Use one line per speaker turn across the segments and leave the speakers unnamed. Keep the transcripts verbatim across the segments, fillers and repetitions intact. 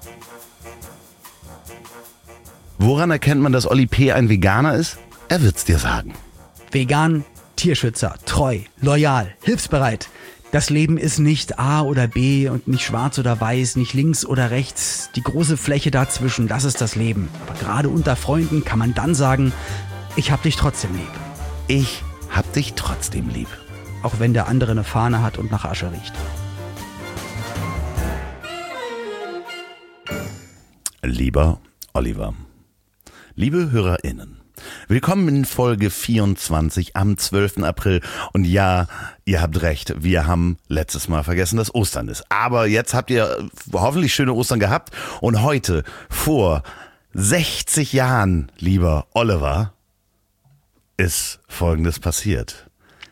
Woran erkennt man, dass Olli P. ein Veganer ist? Er wird's dir sagen.
Vegan, Tierschützer, treu, loyal, hilfsbereit. Das Leben ist nicht A oder B und nicht schwarz oder weiß, nicht links oder rechts. Die große Fläche dazwischen, das ist das Leben. Aber gerade unter Freunden kann man dann sagen, ich hab dich trotzdem lieb.
Ich hab dich trotzdem lieb.
Auch wenn der andere eine Fahne hat und nach Asche riecht.
Lieber Oliver, liebe HörerInnen, willkommen in Folge vierundzwanzig am zwölften April. Und ja, ihr habt recht, wir haben letztes Mal vergessen, dass Ostern ist. Aber jetzt habt ihr hoffentlich schöne Ostern gehabt. Und heute, vor sechzig Jahren, lieber Oliver, ist Folgendes passiert.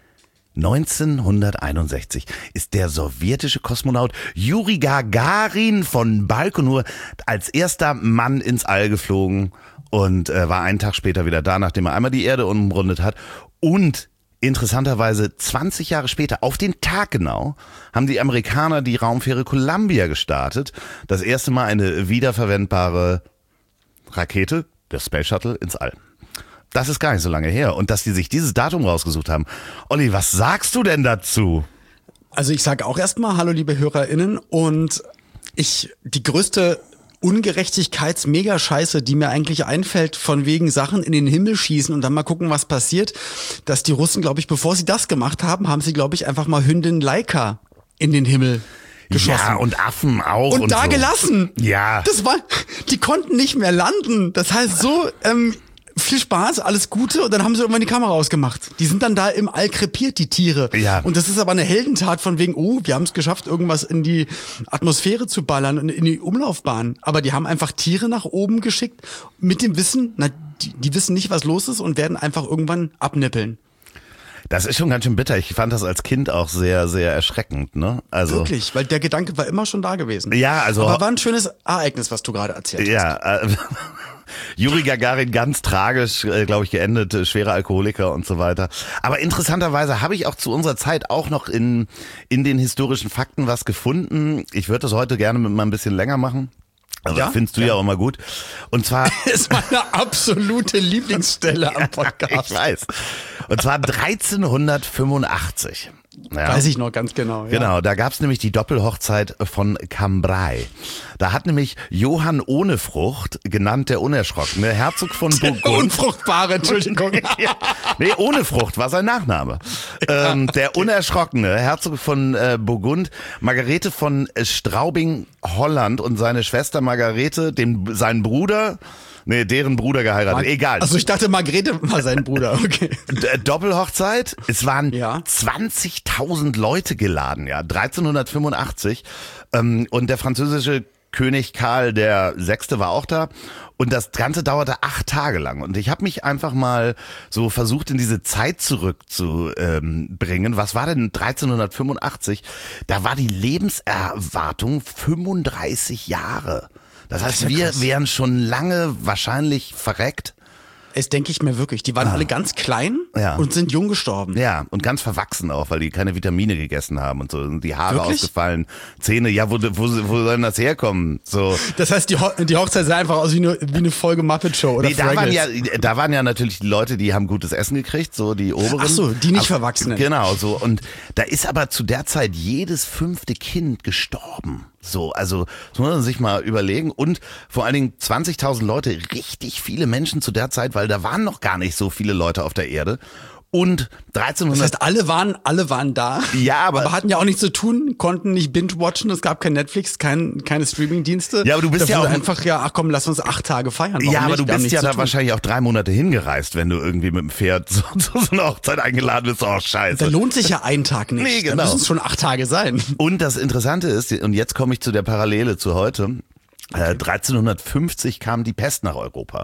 neunzehnhunderteinundsechzig ist der sowjetische Kosmonaut Juri Gagarin von Baikonur als erster Mann ins All geflogen und äh, war einen Tag später wieder da, nachdem er einmal die Erde umrundet hat. Und interessanterweise zwanzig Jahre später, auf den Tag genau, haben die Amerikaner die Raumfähre Columbia gestartet. Das erste Mal eine wiederverwendbare Rakete, der Space Shuttle, ins All. Das ist gar nicht so lange her. Und dass die sich dieses Datum rausgesucht haben. Olli, was sagst du denn dazu?
Also ich sage auch erstmal hallo liebe HörerInnen und ich, die größte Ungerechtigkeits-Mega-Scheiße, die mir eigentlich einfällt, von wegen Sachen in den Himmel schießen und dann mal gucken, was passiert, dass die Russen, glaube ich, bevor sie das gemacht haben, haben sie, glaube ich, einfach mal Hündin Laika in den Himmel geschossen.
Ja, und Affen auch.
Und,
und
da
so.
gelassen.
Ja.
Das war, die konnten nicht mehr landen. Das heißt so, ähm, viel Spaß, alles Gute und dann haben sie irgendwann die Kamera ausgemacht. Die sind dann da im All krepiert, die Tiere.
Ja.
Und das ist aber eine Heldentat von wegen, oh, wir haben es geschafft, irgendwas in die Atmosphäre zu ballern und in die Umlaufbahn. Aber die haben einfach Tiere nach oben geschickt mit dem Wissen, na, die, die wissen nicht, was los ist und werden einfach irgendwann abnippeln.
Das ist schon ganz schön bitter. Ich fand das als Kind auch sehr, sehr erschreckend, ne? Also
wirklich, weil der Gedanke war immer schon da gewesen.
Ja, also.
Aber war ein schönes Ereignis, was du gerade erzählt hast.
Ja, äh, Juri Gagarin ganz tragisch, äh, glaube ich, geendet, äh, schwerer Alkoholiker und so weiter. Aber interessanterweise habe ich auch zu unserer Zeit auch noch in in den historischen Fakten was gefunden. Ich würde das heute gerne mit mal ein bisschen länger machen. Also
ja?
findest du ja. ja auch immer gut. Und zwar
ist meine absolute Lieblingsstelle am Podcast.
Ja, ich weiß. Und zwar dreizehnhundertfünfundachtzig. Ja.
Weiß ich noch ganz genau. Ja.
Genau, da gab's nämlich die Doppelhochzeit von Cambrai. Da hat nämlich Johann Ohnefrucht, genannt der Unerschrockene, Herzog von Burgund.
Unfruchtbare, Entschuldigung.
Ja. Nee, Ohnefrucht war sein Nachname. Ja. Ähm, der Unerschrockene, Herzog von äh, Burgund, Margarete von Straubing, Holland und seine Schwester Margarete, den, seinen Bruder, nee, deren Bruder geheiratet,
Mar-
egal.
Also ich dachte, Margarete war sein Bruder, okay.
D- Doppelhochzeit, es waren
ja.
zwanzigtausend Leute geladen, ja, dreizehnhundertfünfundachtzig. Ähm, und der französische König Karl der Sechste war auch da. Und das Ganze dauerte acht Tage lang. Und ich habe mich einfach mal so versucht, in diese Zeit zurückzubringen. Was war denn dreizehnhundertfünfundachtzig? Da war die Lebenserwartung fünfunddreißig Jahre. Das heißt,
das ja
wir
krass.
wären schon lange wahrscheinlich verreckt.
Es denke ich mir wirklich. Die waren ah. alle ganz klein
ja.
und sind jung gestorben.
Ja, und ganz verwachsen auch, weil die keine Vitamine gegessen haben und so. Und die Haare
wirklich?
ausgefallen, Zähne, ja, wo, wo, wo soll denn das herkommen? So.
Das heißt, die, Ho- die Hochzeit sah einfach aus wie eine, wie eine Folge Muppet Show oder
Nee, da waren ja, da waren ja natürlich die Leute, die haben gutes Essen gekriegt, so die oberen.
Ach so, die nicht
aber,
Verwachsenen.
Genau, so. Und da ist aber zu der Zeit jedes fünfte Kind gestorben. So, also das muss man sich mal überlegen. Und vor allen Dingen zwanzigtausend Leute, richtig viele Menschen zu der Zeit, weil da waren noch gar nicht so viele Leute auf der Erde. Und dreizehnhundert.
Das heißt, alle waren, alle waren da.
Ja, aber,
aber hatten ja auch nichts zu tun, konnten nicht binge-watchen, es gab kein Netflix, kein, keine Streaming-Dienste.
Ja, aber du bist
da
ja auch
einfach, ja, ach komm, lass uns acht Tage feiern. Warum
ja, aber
nicht?
du
Wir haben
bist ja
nichts
da
zu tun.
wahrscheinlich auch drei Monate hingereist, wenn du irgendwie mit dem Pferd zu, zu so einer Hochzeit eingeladen bist. Oh, scheiße.
Da lohnt sich ja ein Tag nicht.
Nee, genau.
Da müssen es schon acht Tage sein.
Und das Interessante ist, und jetzt komme ich zu der Parallele zu heute, okay. äh, dreizehnhundertfünfzig kam die Pest nach Europa.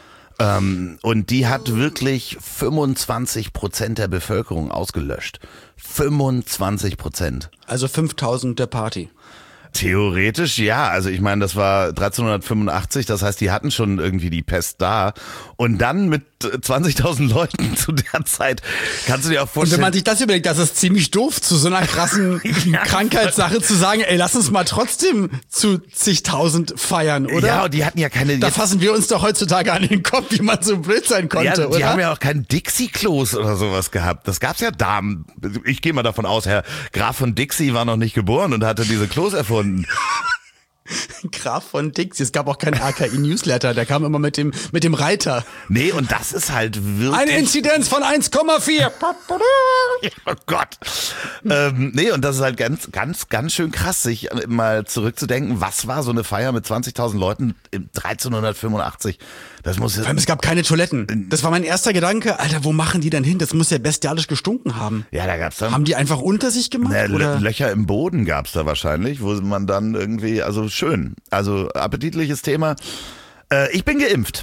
Ähm, und die hat wirklich fünfundzwanzig Prozent der Bevölkerung ausgelöscht. fünfundzwanzig Prozent.
Also fünftausend der Party.
Theoretisch ja, also ich meine, das war dreizehnhundertfünfundachtzig, das heißt, die hatten schon irgendwie die Pest da und dann mit zwanzigtausend Leuten zu der Zeit, kannst du dir auch vorstellen.
Und wenn man sich das überlegt, das ist ziemlich doof, zu so einer krassen ja, Krankheitssache zu sagen, ey, lass uns mal trotzdem zu zigtausend feiern, oder?
Ja, und die hatten ja keine...
Da fassen wir uns doch heutzutage an den Kopf, wie man so blöd sein konnte,
ja, die
oder?
Die haben ja auch kein Dixie-Klos oder sowas gehabt. Das gab's ja da. Ich gehe mal davon aus, Herr Graf von Dixie war noch nicht geboren und hatte diese Klos erfunden.
Graf von Dixie. Es gab auch keinen R K I-Newsletter, der kam immer mit dem, mit dem Reiter.
Nee, und das ist halt wirklich...
Eine Inzidenz von eins Komma vier.
Oh Gott. ähm, nee, und das ist halt ganz, ganz, ganz schön krass, sich mal zurückzudenken, was war so eine Feier mit zwanzigtausend Leuten im dreizehnhundertfünfundachtzig? Das muss ja...
Vor allem, es gab keine Toiletten. Das war mein erster Gedanke. Alter, wo machen die denn hin? Das muss ja bestialisch gestunken haben.
Ja, da gab's dann...
Haben die einfach unter sich gemacht?
Ne,
oder?
Löcher im Boden gab's da wahrscheinlich, wo man dann irgendwie, also schön, also appetitliches Thema. Äh, ich bin geimpft.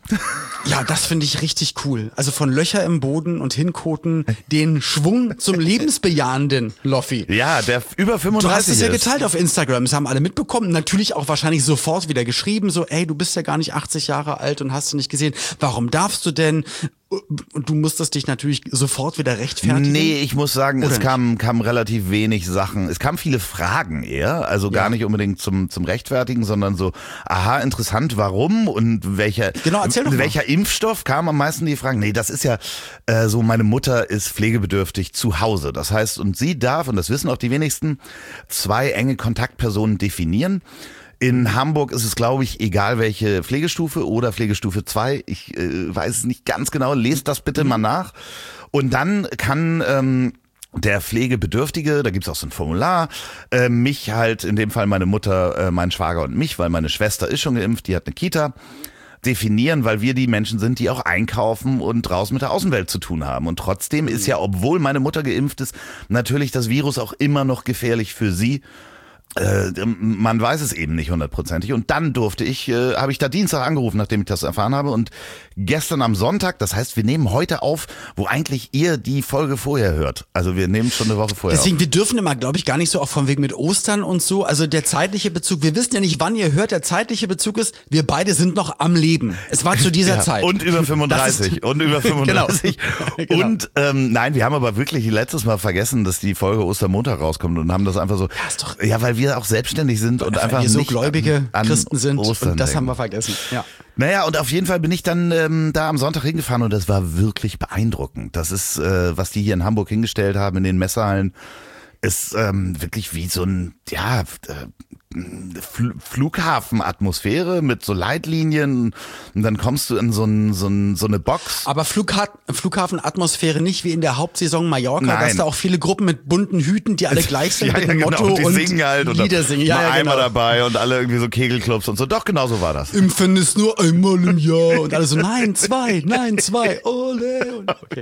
Ja, das finde ich richtig cool. Also von Löcher im Boden und Hinkoten den Schwung zum lebensbejahenden Loffi.
Ja, der über fünfunddreißig
Du hast es ja
ist.
geteilt auf Instagram, das haben alle mitbekommen. Natürlich auch wahrscheinlich sofort wieder geschrieben, so, ey, du bist ja gar nicht achtzig Jahre alt und hast du nicht gesehen. Warum darfst du denn? Und du musstest dich natürlich sofort wieder rechtfertigen.
Nee, ich muss sagen,
Oder
es kam, kam relativ wenig Sachen. Es kamen viele Fragen eher, also gar
Ja.
nicht unbedingt zum, zum Rechtfertigen, sondern so, aha, interessant, warum und welcher,
Genau, erzähl doch mal.
welcher Impfstoff kam am meisten die Fragen? Nee, das ist ja äh, so, meine Mutter ist pflegebedürftig zu Hause. Das heißt, und sie darf, und das wissen auch die wenigsten, zwei enge Kontaktpersonen definieren. In Hamburg ist es, glaube ich, egal welche Pflegestufe oder Pflegestufe zwei. Ich äh, weiß es nicht ganz genau. Lest das bitte mal nach. Und dann kann ähm, der Pflegebedürftige, da gibt's auch so ein Formular, äh, mich halt, in dem Fall meine Mutter, äh, mein Schwager und mich, weil meine Schwester ist schon geimpft, die hat eine Kita, definieren, weil wir die Menschen sind, die auch einkaufen und draußen mit der Außenwelt zu tun haben. Und trotzdem ist ja, obwohl meine Mutter geimpft ist, natürlich das Virus auch immer noch gefährlich für sie. Äh, man weiß es eben nicht hundertprozentig. Und dann durfte ich, äh, habe ich da Dienstag angerufen, nachdem ich das erfahren habe. Und gestern am Sonntag, das heißt, wir nehmen heute auf, wo eigentlich ihr die Folge vorher hört. Also wir nehmen schon eine Woche vorher
Deswegen,
auf.
wir dürfen immer, glaube ich, gar nicht so auch von wegen mit Ostern und so. Also der zeitliche Bezug, wir wissen ja nicht, wann ihr hört, der zeitliche Bezug ist, wir beide sind noch am Leben. Es war zu dieser
Ja,
Zeit.
und über fünfunddreißig. Und über fünfunddreißig.
Genau.
Und ähm, nein, wir haben aber wirklich letztes Mal vergessen, dass die Folge Ostermontag rauskommt und haben das einfach so. Ja,
ist doch-
ja, weil wir auch selbstständig sind und
Weil
einfach
wir so
nicht
gläubige
an, an
Christen sind
Ostern
und das
denken.
haben wir vergessen. Ja.
Naja, und auf jeden Fall bin ich dann ähm, da am Sonntag hingefahren und das war wirklich beeindruckend. Das ist, äh, was die hier in Hamburg hingestellt haben in den Messehallen, ist ähm, wirklich wie so ein, ja, äh, Fl- Flughafenatmosphäre mit so Leitlinien und dann kommst du in so, ein, so, ein, so eine Box.
Aber Flugha- Flughafenatmosphäre nicht wie in der Hauptsaison Mallorca,
Nein.
dass da auch viele Gruppen mit bunten Hüten, die alle gleich sind, mit dem Motto
die
und
singen halt und
Lieder singen. Ja,
mal
ja,
einmal
genau.
dabei und alle irgendwie so Kegelclubs und so. Doch, genau so war das.
Impfen ist nur einmal im Jahr und alle so, nein, zwei, nein, zwei, ole. Und, okay.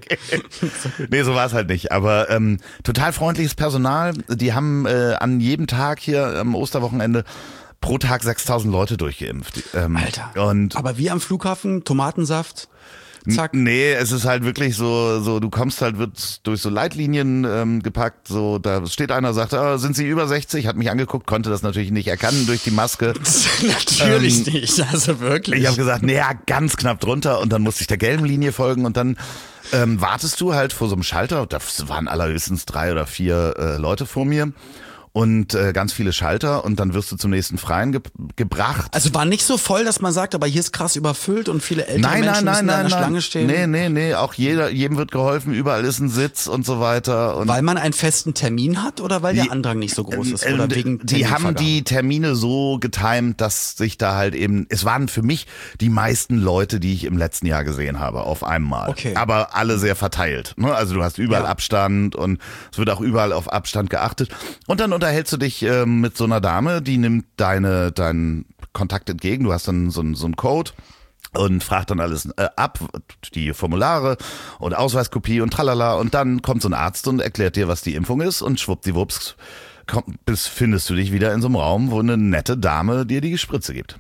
Nee, so war es halt nicht. Aber ähm, total freundliches Personal. Die haben äh, an jedem Tag hier am Osterwochenende pro Tag sechstausend Leute durchgeimpft. Ähm,
Alter.
Und
Aber wie am Flughafen, Tomatensaft, zack.
nee, es ist halt wirklich so, so du kommst halt, wird durch so Leitlinien ähm, gepackt, so da steht einer, sagt, ah, sind Sie über sechzig? Hat mich angeguckt, konnte das natürlich nicht erkennen durch die Maske.
Natürlich
Ähm,
nicht, also wirklich.
Ich habe gesagt, naja, ganz knapp drunter und dann musste ich der gelben Linie folgen und dann ähm, wartest du halt vor so einem Schalter, da waren allerhöchstens drei oder vier äh, Leute vor mir und äh, ganz viele Schalter und dann wirst du zum nächsten Freien ge gebracht.
Also war nicht so voll, dass man sagt, aber hier ist krass überfüllt und viele ältere
Nein,
Menschen
nein,
müssen
nein,
da
nein,
in der
nein.
Schlange stehen.
Nee, nee, nee, auch jeder, jedem wird geholfen, überall ist ein Sitz und so weiter. Und
Weil man einen festen Termin hat oder weil
Die-
der Andrang nicht so groß ist?
Ähm,
Oder
äh,
wegen
die haben
Terminvergabe?
die Termine so getimt, dass sich da halt eben, es waren für mich die meisten Leute, die ich im letzten Jahr gesehen habe, auf einmal.
Okay.
Aber alle sehr verteilt. Ne? Also du hast überall
Ja.
Abstand und es wird auch überall auf Abstand geachtet. Und dann unterhältst du dich ähm, mit so einer Dame, die nimmt deine, deinen Kontakt entgegen. Du hast dann so, einen- so einen Code. Und fragt dann alles äh, ab, die Formulare und Ausweiskopie und tralala. Und dann kommt so ein Arzt und erklärt dir, was die Impfung ist. Und schwuppdiwupps komm, bis findest du dich wieder in so einem Raum, wo eine nette Dame dir die Spritze gibt.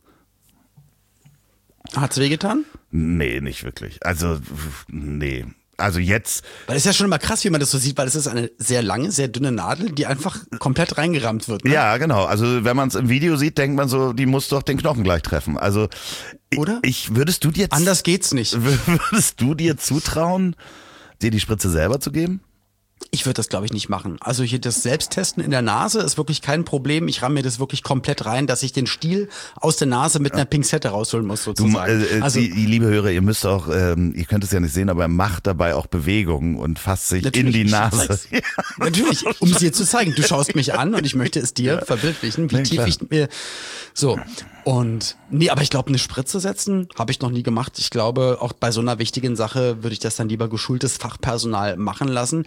Hat's wehgetan?
Nee, nicht wirklich. Also, nee. Also jetzt.
Weil es ist ja schon immer krass, wie man das so sieht, weil es ist eine sehr lange, sehr dünne Nadel, die einfach komplett reingerammt wird. Ne?
Ja, genau. Also wenn man es im Video sieht, denkt man so, die muss doch den Knochen gleich treffen. Also
Oder?
Ich, würdest du dir
Anders geht's nicht.
Würdest du dir zutrauen, dir die Spritze selber zu geben?
Ich würde das, glaube ich, nicht machen. Also hier das Selbsttesten in der Nase ist wirklich kein Problem. Ich ramme mir das wirklich komplett rein, dass ich den Stiel aus der Nase mit einer Pinzette rausholen muss, sozusagen.
Du, äh,
also,
die, die liebe Hörer, ihr müsst auch, ähm, ihr könnt es ja nicht sehen, aber er macht dabei auch Bewegungen und fasst sich in die Nase.
Ja. Natürlich, um es dir zu zeigen. Du schaust mich an und ich möchte es dir verbildlichen, wie
Ja,
tief
klar.
ich mir... So, und nee, aber ich glaube, eine Spritze setzen habe ich noch nie gemacht. Ich glaube, auch bei so einer wichtigen Sache würde ich das dann lieber geschultes Fachpersonal machen lassen.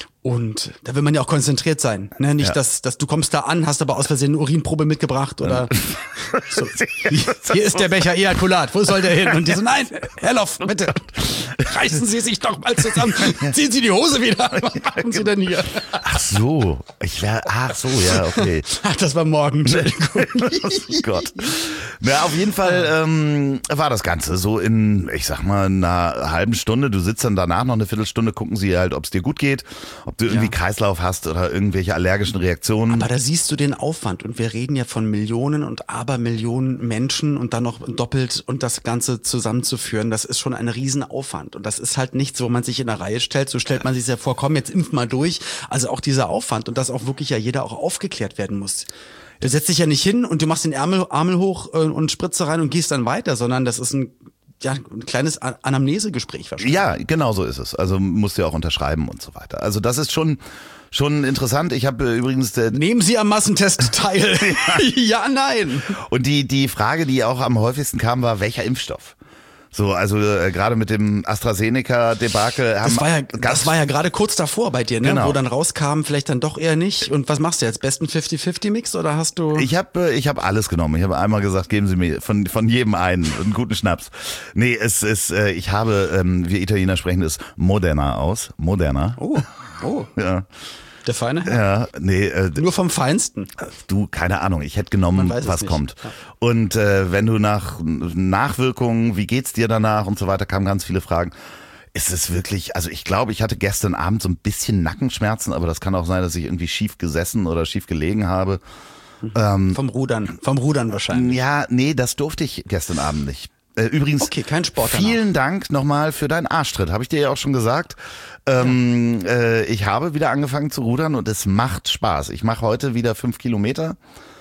Und da will man ja auch konzentriert sein. Ne? Nicht,
Ja.
dass, dass du kommst da an, hast aber aus Versehen eine Urinprobe mitgebracht oder so. Hier ist der Becher Ejakulat, wo soll der hin? Und die so, nein, Herr Loff, bitte, reißen Sie sich doch mal zusammen, ziehen Sie die Hose wieder an, was machen Sie denn hier?
Ach so, ich wäre, ach so, ja, okay.
Ach, das war morgen, Entschuldigung.
Oh Gott. Ja, auf jeden Fall ähm, war das Ganze so in, ich sag mal, einer halben Stunde. Du sitzt dann danach noch eine Viertelstunde, gucken sie halt, ob es dir gut geht, ob du irgendwie
Ja.
Kreislauf hast oder irgendwelche allergischen Reaktionen.
Aber da siehst du den Aufwand und wir reden ja von Millionen und Abermillionen Menschen und dann noch doppelt und das Ganze zusammenzuführen, das ist schon ein Riesenaufwand und das ist halt nichts, wo man sich in eine Reihe stellt, so stellt man sich ja vor, komm, jetzt impf mal durch, also auch dieser Aufwand und dass auch wirklich ja jeder auch aufgeklärt werden muss. Du setzt dich ja nicht hin und du machst den Ärmel, Ärmel hoch äh, und Spritze rein und gehst dann weiter, sondern das ist ein, ja, ein kleines A- Anamnesegespräch wahrscheinlich.
Ja, genau so ist es. Also musst du ja auch unterschreiben und so weiter. Also das ist schon schon interessant. Ich habe äh, übrigens äh,
Nehmen Sie am Massentest teil. Ja, nein.
und die die Frage, die auch am häufigsten kam, war welcher Impfstoff. So, also äh, gerade mit dem AstraZeneca-Debakel haben
Das war ja,
ganz
das war ja gerade kurz davor bei dir, ne?
Genau.
Wo dann rauskam, vielleicht dann doch eher nicht. Und was machst du jetzt? Besten fünfzig fünfzig Mix oder hast du...
Ich habe ich hab alles genommen. Ich habe einmal gesagt, geben Sie mir von von jedem einen einen guten Schnaps. Nee, es ist äh, ich habe ähm, wir Italiener sprechen es Moderna aus, Moderna.
Oh, oh,
Ja.
der Feine Herr.
Ja, nee, äh,
Nur vom Feinsten.
du, keine Ahnung, ich hätte genommen,
Man weiß es
was
nicht.
kommt.
Ja.
Und äh, wenn du nach Nachwirkungen, wie geht's dir danach und so weiter, kamen ganz viele Fragen. Ist es wirklich, also ich glaube, ich hatte gestern Abend so ein bisschen Nackenschmerzen, aber das kann auch sein, dass ich irgendwie schief gesessen oder schief gelegen habe.
Vom Rudern. Vom Rudern wahrscheinlich.
Ja, nee, das durfte ich gestern Abend nicht. Äh, Übrigens,
Okay, kein Sport danach.
vielen Dank nochmal für deinen Arschtritt. Habe ich dir ja auch schon gesagt. Ähm, äh, ich habe wieder angefangen zu rudern und es macht Spaß. Ich mache heute wieder fünf Kilometer.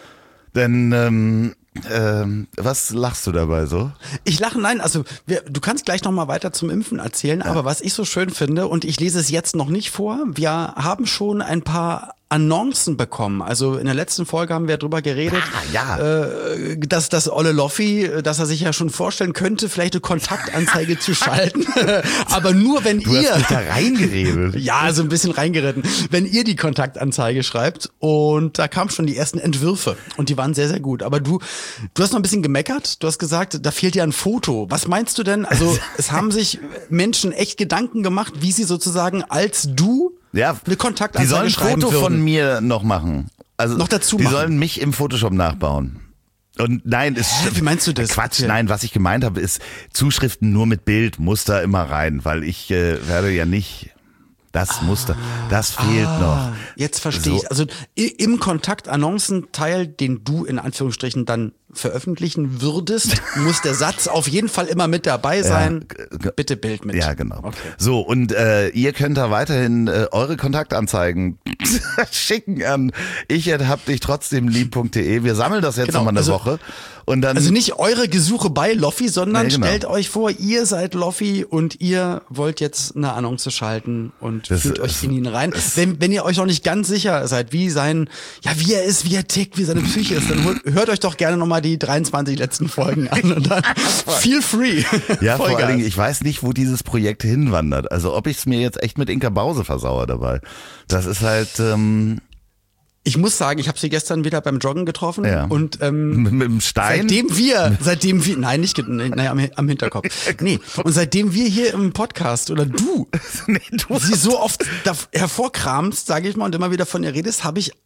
Denn, ähm, ähm, was lachst du dabei so?
Ich lache, nein, also wir, du kannst gleich noch mal weiter zum Impfen erzählen, aber was ich so schön finde, und ich lese es jetzt noch nicht vor, wir haben schon ein paar Annoncen bekommen. Also in der letzten Folge haben wir drüber geredet,
Ah, ja.
äh, dass das Olle Loffi, dass er sich ja schon vorstellen könnte, vielleicht eine Kontaktanzeige zu schalten. Aber nur wenn
Du
ihr...
hast mich da reingeredet.
Ja, so ein bisschen reingeritten. Wenn ihr die Kontaktanzeige schreibt und da kamen schon die ersten Entwürfe und die waren sehr, sehr gut. Aber du, du hast noch ein bisschen gemeckert. Du hast gesagt, da fehlt dir ein Foto. Was meinst du denn? Also es haben sich Menschen echt Gedanken gemacht, wie sie sozusagen als du
Ja,
eine Kontaktanzeige
die sollen ein
schreiben
Foto
würden.
von mir noch machen. Also
Noch dazu
Die
machen.
sollen mich im Photoshop nachbauen. Und nein, ist
Hä, wie meinst du das?
Quatsch,
Erzähl.
nein, was ich gemeint habe, ist Zuschriften nur mit Bild, muss da immer rein, weil ich äh, werde ja nicht das Muster, das fehlt
Ah,
noch.
Jetzt verstehe
So.
ich. Also i- im Kontakt-Annoncenteil, den du in Anführungsstrichen dann veröffentlichen würdest, muss der Satz auf jeden Fall immer mit dabei sein.
g- g-
Bitte Bild mit.
Ja, genau.
Okay.
So, und äh, ihr könnt da weiterhin äh, eure Kontaktanzeigen schicken an ich hab dich trotzdem lieb.de. Wir sammeln das jetzt
Genau,
nochmal eine
also-
Woche. Und dann
Also nicht eure Gesuche bei Loffi, sondern
Nee, genau.
stellt euch vor, ihr seid Loffi und ihr wollt jetzt eine Annonce schalten und
Das
fühlt
ist-
euch in ihn rein. Wenn, wenn ihr euch noch nicht ganz sicher seid, wie sein, ja, wie er ist, wie er tickt, wie seine Psyche ist, dann holt, hört euch doch gerne nochmal die dreiundzwanzig letzten Folgen an und dann feel free.
Ja, vor
Vollgas.
allen Dingen, ich weiß nicht, wo dieses Projekt hinwandert. Also ob ich es mir jetzt echt mit Inka Bause versauere dabei. Das ist halt ähm,
Ich muss sagen, ich habe sie gestern wieder beim Joggen getroffen
Ja.
und ähm,
mit, mit dem Stein.
seitdem wir, seitdem wir, nein, nicht, ge- naja, am, am Hinterkopf. Nee, und seitdem wir hier im Podcast oder du
Nee, du
sie so oft da hervorkramst, sage ich mal, und immer wieder von ihr redest, habe ich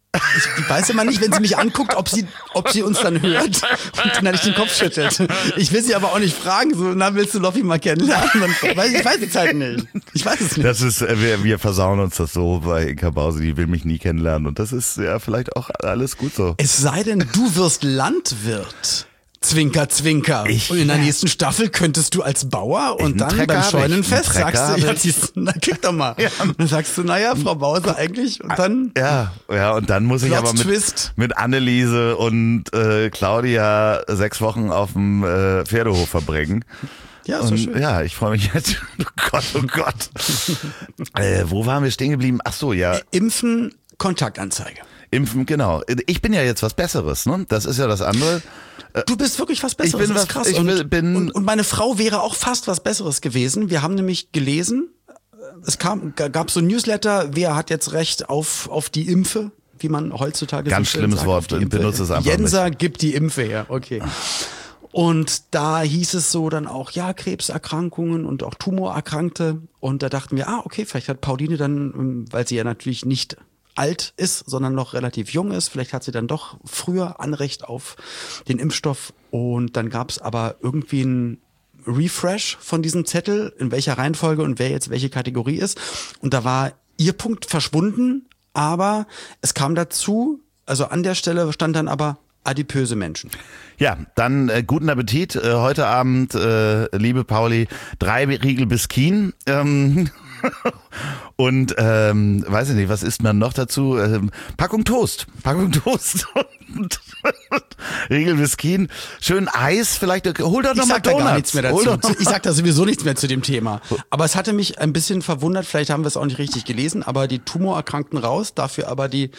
Ich, ich weiß immer nicht, wenn sie mich anguckt, ob sie, ob sie uns dann hört und dann halt den Kopf schüttelt. Ich will sie aber auch nicht fragen, so, na, willst du Loffi mal kennenlernen? Dann, weiß, ich weiß es halt nicht. Ich weiß es nicht.
Das ist, wir, wir versauen uns das so bei Inka Bause, die will mich nie kennenlernen und das ist ja vielleicht auch alles gut so.
Es sei denn, du wirst Landwirt. Zwinker, zwinker.
Ich,
und in der nächsten Staffel könntest du als Bauer und dann
Trecker
beim
hab
Scheunenfest
ich. Einen
sagst du,
Trecker
ja,
hab ich.
siehst, na, guck doch mal.
Ja.
Dann sagst du, naja, Frau Bause eigentlich und dann
Ja, ja, und dann muss ich
Plot
aber mit,
Twist.
mit Anneliese und äh, Claudia sechs Wochen auf dem äh, Pferdehof verbringen.
ja, ist so
Und
schön.
ja, ich freue mich jetzt. Oh Gott, oh Gott. äh, wo waren wir stehen geblieben? Ach so, ja,
Impfen, Kontaktanzeige.
impfen, genau. Ich bin ja jetzt was Besseres, ne? Das ist ja das andere.
Du bist wirklich was Besseres,
Ich bin
das
was-
ist krass.
ich
und,
bin-
und, und meine Frau wäre auch fast was Besseres gewesen. Wir haben nämlich gelesen, es kam, gab so ein Newsletter, wer hat jetzt Recht auf, auf die Impfe, wie man heutzutage
Ganz
so schön
schlimmes
sagt,
Wort,
auf die Impfe.
benutze es einfach
Jenser gibt die Impfe her, okay. Und da hieß es so dann auch, ja, Krebserkrankungen und auch Tumorerkrankte. Und da dachten wir, ah, okay, vielleicht hat Pauline dann, ähm, weil sie ja natürlich nicht alt ist, sondern noch relativ jung ist, vielleicht hat sie dann doch früher Anrecht auf den Impfstoff. Und dann gab es aber irgendwie ein Refresh von diesem Zettel, in welcher Reihenfolge und wer jetzt welche Kategorie ist. Und da war ihr Punkt verschwunden, aber es kam dazu, also an der Stelle stand dann aber adipöse Menschen.
Ja, dann äh, guten Appetit. Äh, heute Abend, äh, liebe Pauli, drei Riegel Biskin. Ähm, und ähm, weiß ich nicht, was isst man noch dazu? Ähm, Packung Toast. Packung Toast. Und Riegel Biskin. Schön Eis, vielleicht. Hol doch
Ich
noch mal
sag da
Donuts.
gar nichts mehr
Hol
dazu.
doch noch
Ich sag da sowieso nichts mehr zu dem Thema. Aber es hatte mich ein bisschen verwundert, vielleicht haben wir es auch nicht richtig gelesen, aber die Tumorerkrankten raus, dafür aber die...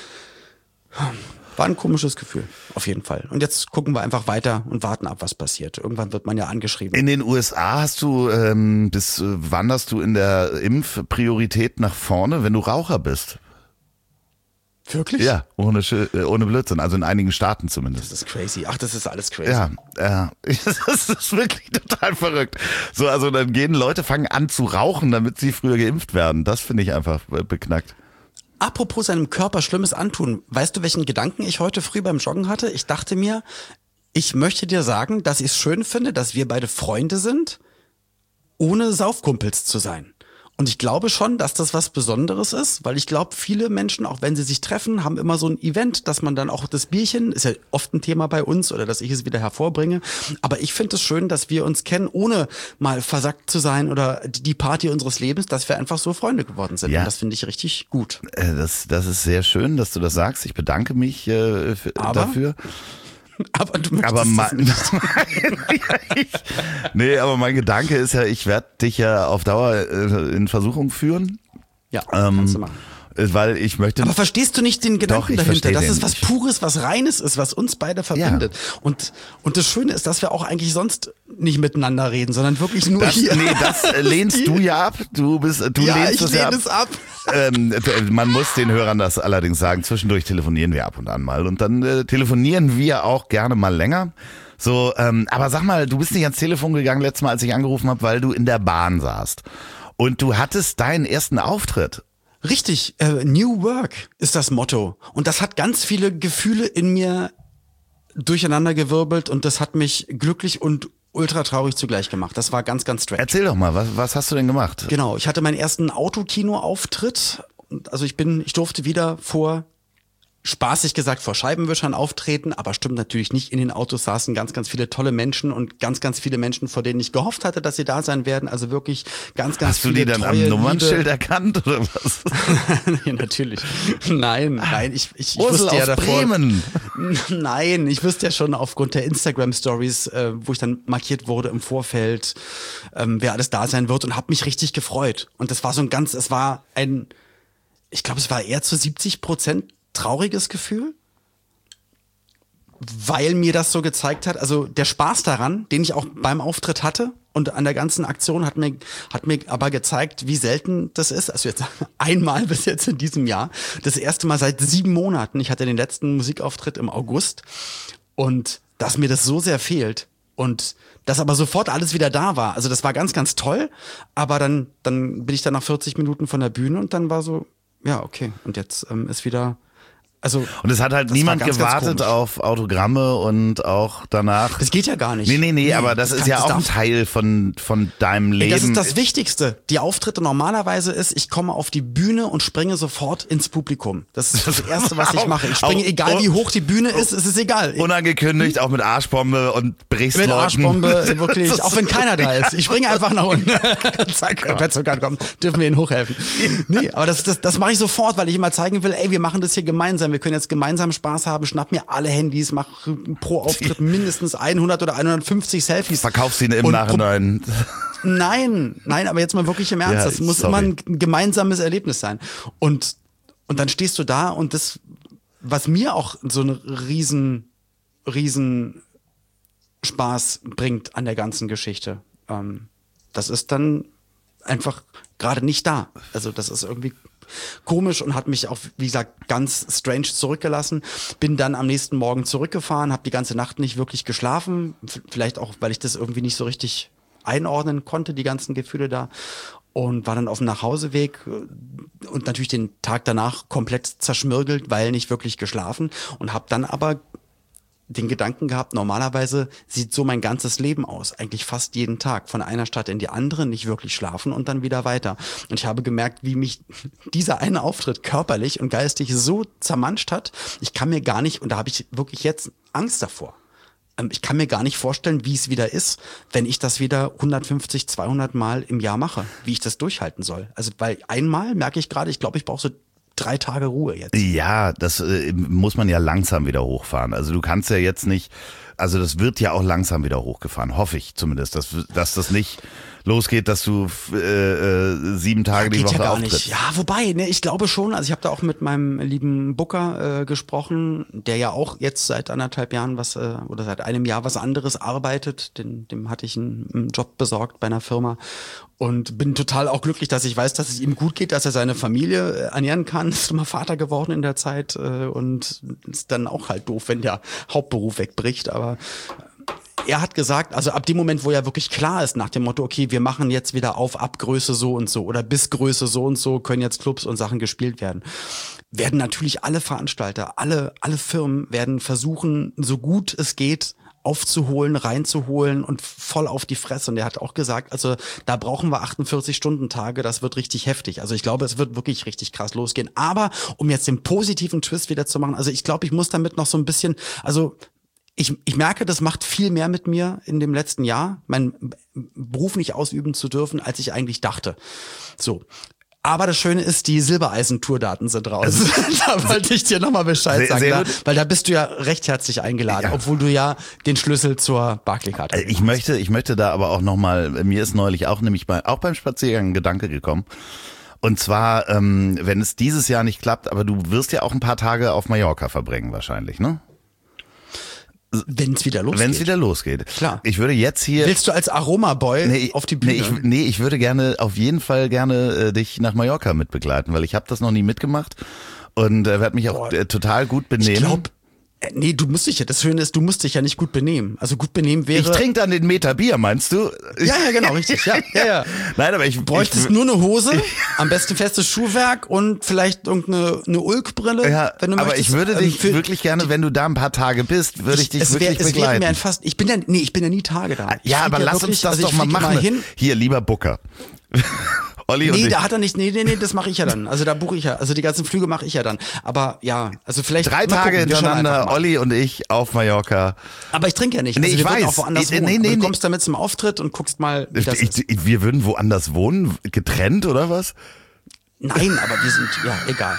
War ein komisches Gefühl, auf jeden Fall. Und jetzt gucken wir einfach weiter und warten ab, was passiert. Irgendwann wird man ja angeschrieben.
In den U S A hast du, ähm, bis äh, wanderst du in der Impfpriorität nach vorne, wenn du Raucher bist?
Wirklich?
Ja, ohne, Schi- äh, ohne Blödsinn, also in einigen Staaten zumindest.
Das ist crazy. Ach, das ist alles crazy.
Ja, ja, das ist wirklich total verrückt. So, also dann gehen Leute, fangen an zu rauchen, damit sie früher geimpft werden. Das finde ich einfach äh, beknackt.
Apropos seinem Körper Schlimmes antun. Weißt du, welchen Gedanken ich heute früh beim Joggen hatte? Ich dachte mir, ich möchte dir sagen, dass ich es schön finde, dass wir beide Freunde sind, ohne Saufkumpels zu sein. Und ich glaube schon, dass das was Besonderes ist, weil ich glaube, viele Menschen, auch wenn sie sich treffen, haben immer so ein Event, dass man dann auch das Bierchen, ist ja oft ein Thema bei uns oder dass ich es wieder hervorbringe. Aber ich finde es schön, dass wir uns kennen, ohne mal versackt zu sein oder die Party unseres Lebens, dass wir einfach so Freunde geworden sind.
Ja.
Und das finde ich richtig gut.
Äh, das, das ist sehr schön, dass du das sagst. Ich bedanke mich äh, für,
Aber?
dafür.
Aber du möchtest
Aber
das
mein,
nicht.
ich, nee, aber mein Gedanke ist ja, ich werde dich ja auf Dauer äh, in Versuchung führen,
Ja,
ähm,
kannst du machen.
äh, weil ich möchte.
Aber verstehst du nicht den Gedanken
ich
dahinter,
verstehe
dass
den.
es was
Ich-
Pures, was Reines ist, was uns beide verbindet? Und, und das Schöne ist, dass wir auch eigentlich sonst nicht miteinander reden, sondern wirklich nur
Das,
hier.
nee, das äh, lehnst du ja ab. Du bist, du
Ja,
lehnst
ich
es ja
lehne
ab.
es ab.
Ähm, äh, man muss den Hörern das allerdings sagen. Zwischendurch telefonieren wir ab und an mal und dann äh, telefonieren wir auch gerne mal länger. So, ähm, aber sag mal, du bist nicht ans Telefon gegangen letztes Mal, als ich angerufen habe, weil du in der Bahn saßt und du hattest deinen ersten Auftritt.
Richtig, äh, New Work ist das Motto. Und das hat ganz viele Gefühle in mir durcheinandergewirbelt und das hat mich glücklich und ultra traurig zugleich gemacht. Das war ganz, ganz strange.
Erzähl doch mal, was, was hast du denn gemacht?
Genau, ich hatte meinen ersten Autokino-Auftritt. Also ich bin, ich durfte wieder vor, spaßig gesagt, vor Scheibenwischern auftreten, aber stimmt natürlich nicht. In den Autos saßen ganz, ganz viele tolle Menschen und ganz, ganz viele Menschen, vor denen ich gehofft hatte, dass sie da sein werden. Also wirklich ganz, ganz
Hast du
viele
die dann am
treue,
Nummernschild
liebe-
erkannt oder was?
Nee, natürlich. Nein, nein, ich, ich, ich
Ursel
wusste ja
aus
davor.
Bremen.
Nein, ich wusste ja schon aufgrund der Instagram-Stories, äh, wo ich dann markiert wurde im Vorfeld, ähm, wer alles da sein wird und habe mich richtig gefreut. Und das war so ein ganz, es war ein, ich glaube, es war eher zu siebzig Prozent trauriges Gefühl, weil mir das so gezeigt hat, also der Spaß daran, den ich auch beim Auftritt hatte und an der ganzen Aktion hat mir, hat mir aber gezeigt, wie selten das ist. Also jetzt einmal bis jetzt in diesem Jahr. Das erste Mal seit sieben Monaten. Ich hatte den letzten Musikauftritt im August und dass mir das so sehr fehlt und dass aber sofort alles wieder da war. Also das war ganz, ganz toll. Aber dann, dann bin ich dann nach vierzig Minuten von der Bühne und dann war so, ja, okay. Und jetzt ähm, ist wieder Also,
und es hat halt
das
niemand
war ganz, ganz
gewartet
komisch.
auf Autogramme und auch danach.
Das geht ja gar nicht.
Nee, nee, nee, aber das,
das
ist
kann-
ja
das
auch ein
darf-
Teil von, von deinem Leben.
Ey, das ist das Wichtigste. Die Auftritte normalerweise ist, ich komme auf die Bühne und springe sofort ins Publikum. Das ist das Erste, was ich mache. Ich springe,
Auch-
egal wie hoch die Bühne ist, es ist egal.
Unangekündigt, auch mit Arschbombe und brichst
Mit
Leuten.
Arschbombe, wirklich, auch wenn keiner da ist. Ich springe einfach nach unten. Zack, wenn sogar kommt, dürfen wir ihnen hochhelfen. Nee, aber das, das, das mache ich sofort, weil ich immer zeigen will, ey, wir machen das hier gemeinsam. Wir können jetzt gemeinsam Spaß haben, schnapp mir alle Handys, mach pro Auftritt mindestens hundert oder hundertfünfzig Selfies.
Verkaufst ihn im
Und
Nachhinein.
Nein, nein, aber jetzt mal wirklich im Ernst.
Ja,
das muss
sorry.
immer ein gemeinsames Erlebnis sein. Und, und dann stehst du da und das, was mir auch so einen riesen, riesen Spaß bringt an der ganzen Geschichte, ähm, das ist dann einfach gerade nicht da. Also das ist irgendwie komisch und hat mich auch, wie gesagt, ganz strange zurückgelassen. Bin dann am nächsten Morgen zurückgefahren, habe die ganze Nacht nicht wirklich geschlafen. F- Vielleicht auch, weil ich das irgendwie nicht so richtig einordnen konnte, die ganzen Gefühle da. Und war dann auf dem Nachhauseweg äh, und natürlich den Tag danach komplett zerschmirgelt, weil nicht wirklich geschlafen. Und habe dann aber den Gedanken gehabt, normalerweise sieht so mein ganzes Leben aus, eigentlich fast jeden Tag, von einer Stadt in die andere, nicht wirklich schlafen und dann wieder weiter. Und ich habe gemerkt, wie mich dieser eine Auftritt körperlich und geistig so zermanscht hat, ich kann mir gar nicht, und da habe ich wirklich jetzt Angst davor, ähm, ich kann mir gar nicht vorstellen, wie es wieder ist, wenn ich das wieder hundertfünfzig, zweihundert Mal im Jahr mache, wie ich das durchhalten soll. Also weil einmal merke ich gerade, ich glaube, ich brauche so drei Tage Ruhe jetzt.
Ja, das äh, muss man ja langsam wieder hochfahren. Also du kannst ja jetzt nicht, also das wird ja auch langsam wieder hochgefahren, hoffe ich zumindest, dass, dass das nicht losgeht, dass du äh, äh, sieben Tage die
Geht
Woche
ja gar
auftrittst.
nicht. Ja, wobei, ne, ich glaube schon, also ich habe da auch mit meinem lieben Booker äh, gesprochen, der ja auch jetzt seit anderthalb Jahren was äh, oder seit einem Jahr was anderes arbeitet. Den, dem hatte ich einen, einen Job besorgt bei einer Firma und bin total auch glücklich, dass ich weiß, dass es ihm gut geht, dass er seine Familie äh, ernähren kann. Ist immer Vater geworden in der Zeit äh, und ist dann auch halt doof, wenn der Hauptberuf wegbricht, aber er hat gesagt, also ab dem Moment, wo ja wirklich klar ist, nach dem Motto, okay, wir machen jetzt wieder auf ab Größe so und so oder bis Größe so und so können jetzt Clubs und Sachen gespielt werden, werden natürlich alle Veranstalter, alle, alle Firmen werden versuchen, so gut es geht, aufzuholen, reinzuholen und voll auf die Fresse. Und er hat auch gesagt, also da brauchen wir achtundvierzig Stunden Tage, das wird richtig heftig. Also ich glaube, es wird wirklich richtig krass losgehen. Aber um jetzt den positiven Twist wieder zu machen, also ich glaube, ich muss damit noch so ein bisschen, also Ich, ich merke, das macht viel mehr mit mir in dem letzten Jahr, meinen Beruf nicht ausüben zu dürfen, als ich eigentlich dachte. So. Aber das Schöne ist, die Silbereisen-Tourdaten sind raus. Da wollte ich dir nochmal Bescheid
Sehr-
sagen,
sehr
da,
gut.
weil da bist du ja recht herzlich eingeladen,
Ja.
obwohl du ja den Schlüssel zur Barclaycard hast.
Ich möchte, ich möchte da aber auch nochmal, mir ist neulich auch nämlich bei, auch beim Spaziergang ein Gedanke gekommen. Und zwar, ähm, wenn es dieses Jahr nicht klappt, aber du wirst ja auch ein paar Tage auf Mallorca verbringen wahrscheinlich, ne?
Wenn es wieder losgeht.
Wenn es wieder losgeht.
Klar.
Ich würde jetzt hier...
Willst du als Aromaboy
Nee,
auf die Bühne?
Nee ich, nee, ich würde gerne, auf jeden Fall gerne äh, dich nach Mallorca mitbegleiten, weil ich habe das noch nie mitgemacht und äh, werde mich auch
Boah.
äh, total gut benehmen.
Ich glaube, nee, du musst dich ja, das Schöne ist, du musst dich ja nicht gut benehmen. Also gut benehmen wäre...
Ich trinke dann den Meter Bier, meinst du?
Ja, ja, genau, richtig. Ja, ja, ja.
Nein, aber ich...
Du bräuchtest
ich,
nur eine Hose, am besten festes Schuhwerk und vielleicht irgendeine eine Ulkbrille,
ja,
wenn du
aber
möchtest.
ich würde
Ähm,
dich
für-
wirklich gerne, wenn du da ein paar Tage bist, würde ich, dich
es wär,
wirklich
es wäre
begleiten.
mir ein fast, ich bin ja, nee, ich bin ja nie Tage da. Ich
ja,
flieg
aber lass
wirklich,
uns das
also ich
doch mal
flieg
machen.
hin.
Hier, lieber Booker. Olli und
Nee,
ich.
da hat er nicht, nee, nee, nee, das mache ich ja dann. Also da buche ich ja, also die ganzen Flüge mache ich ja dann. Aber ja, also vielleicht
Drei
mal
Tage
gucken, wir schauen einfach
hintereinander,
mal.
Olli und ich auf Mallorca.
Aber ich trinke ja nicht.
Nee,
also
ich
wir würden
weiß.
auch woanders
Nee,
wohnen.
nee,
Aber
nee,
du
nee.
kommst damit zum Auftritt und guckst mal, wie das ist.
Ich, wir würden woanders wohnen, getrennt oder was?
Nein, aber wir sind, ja, egal.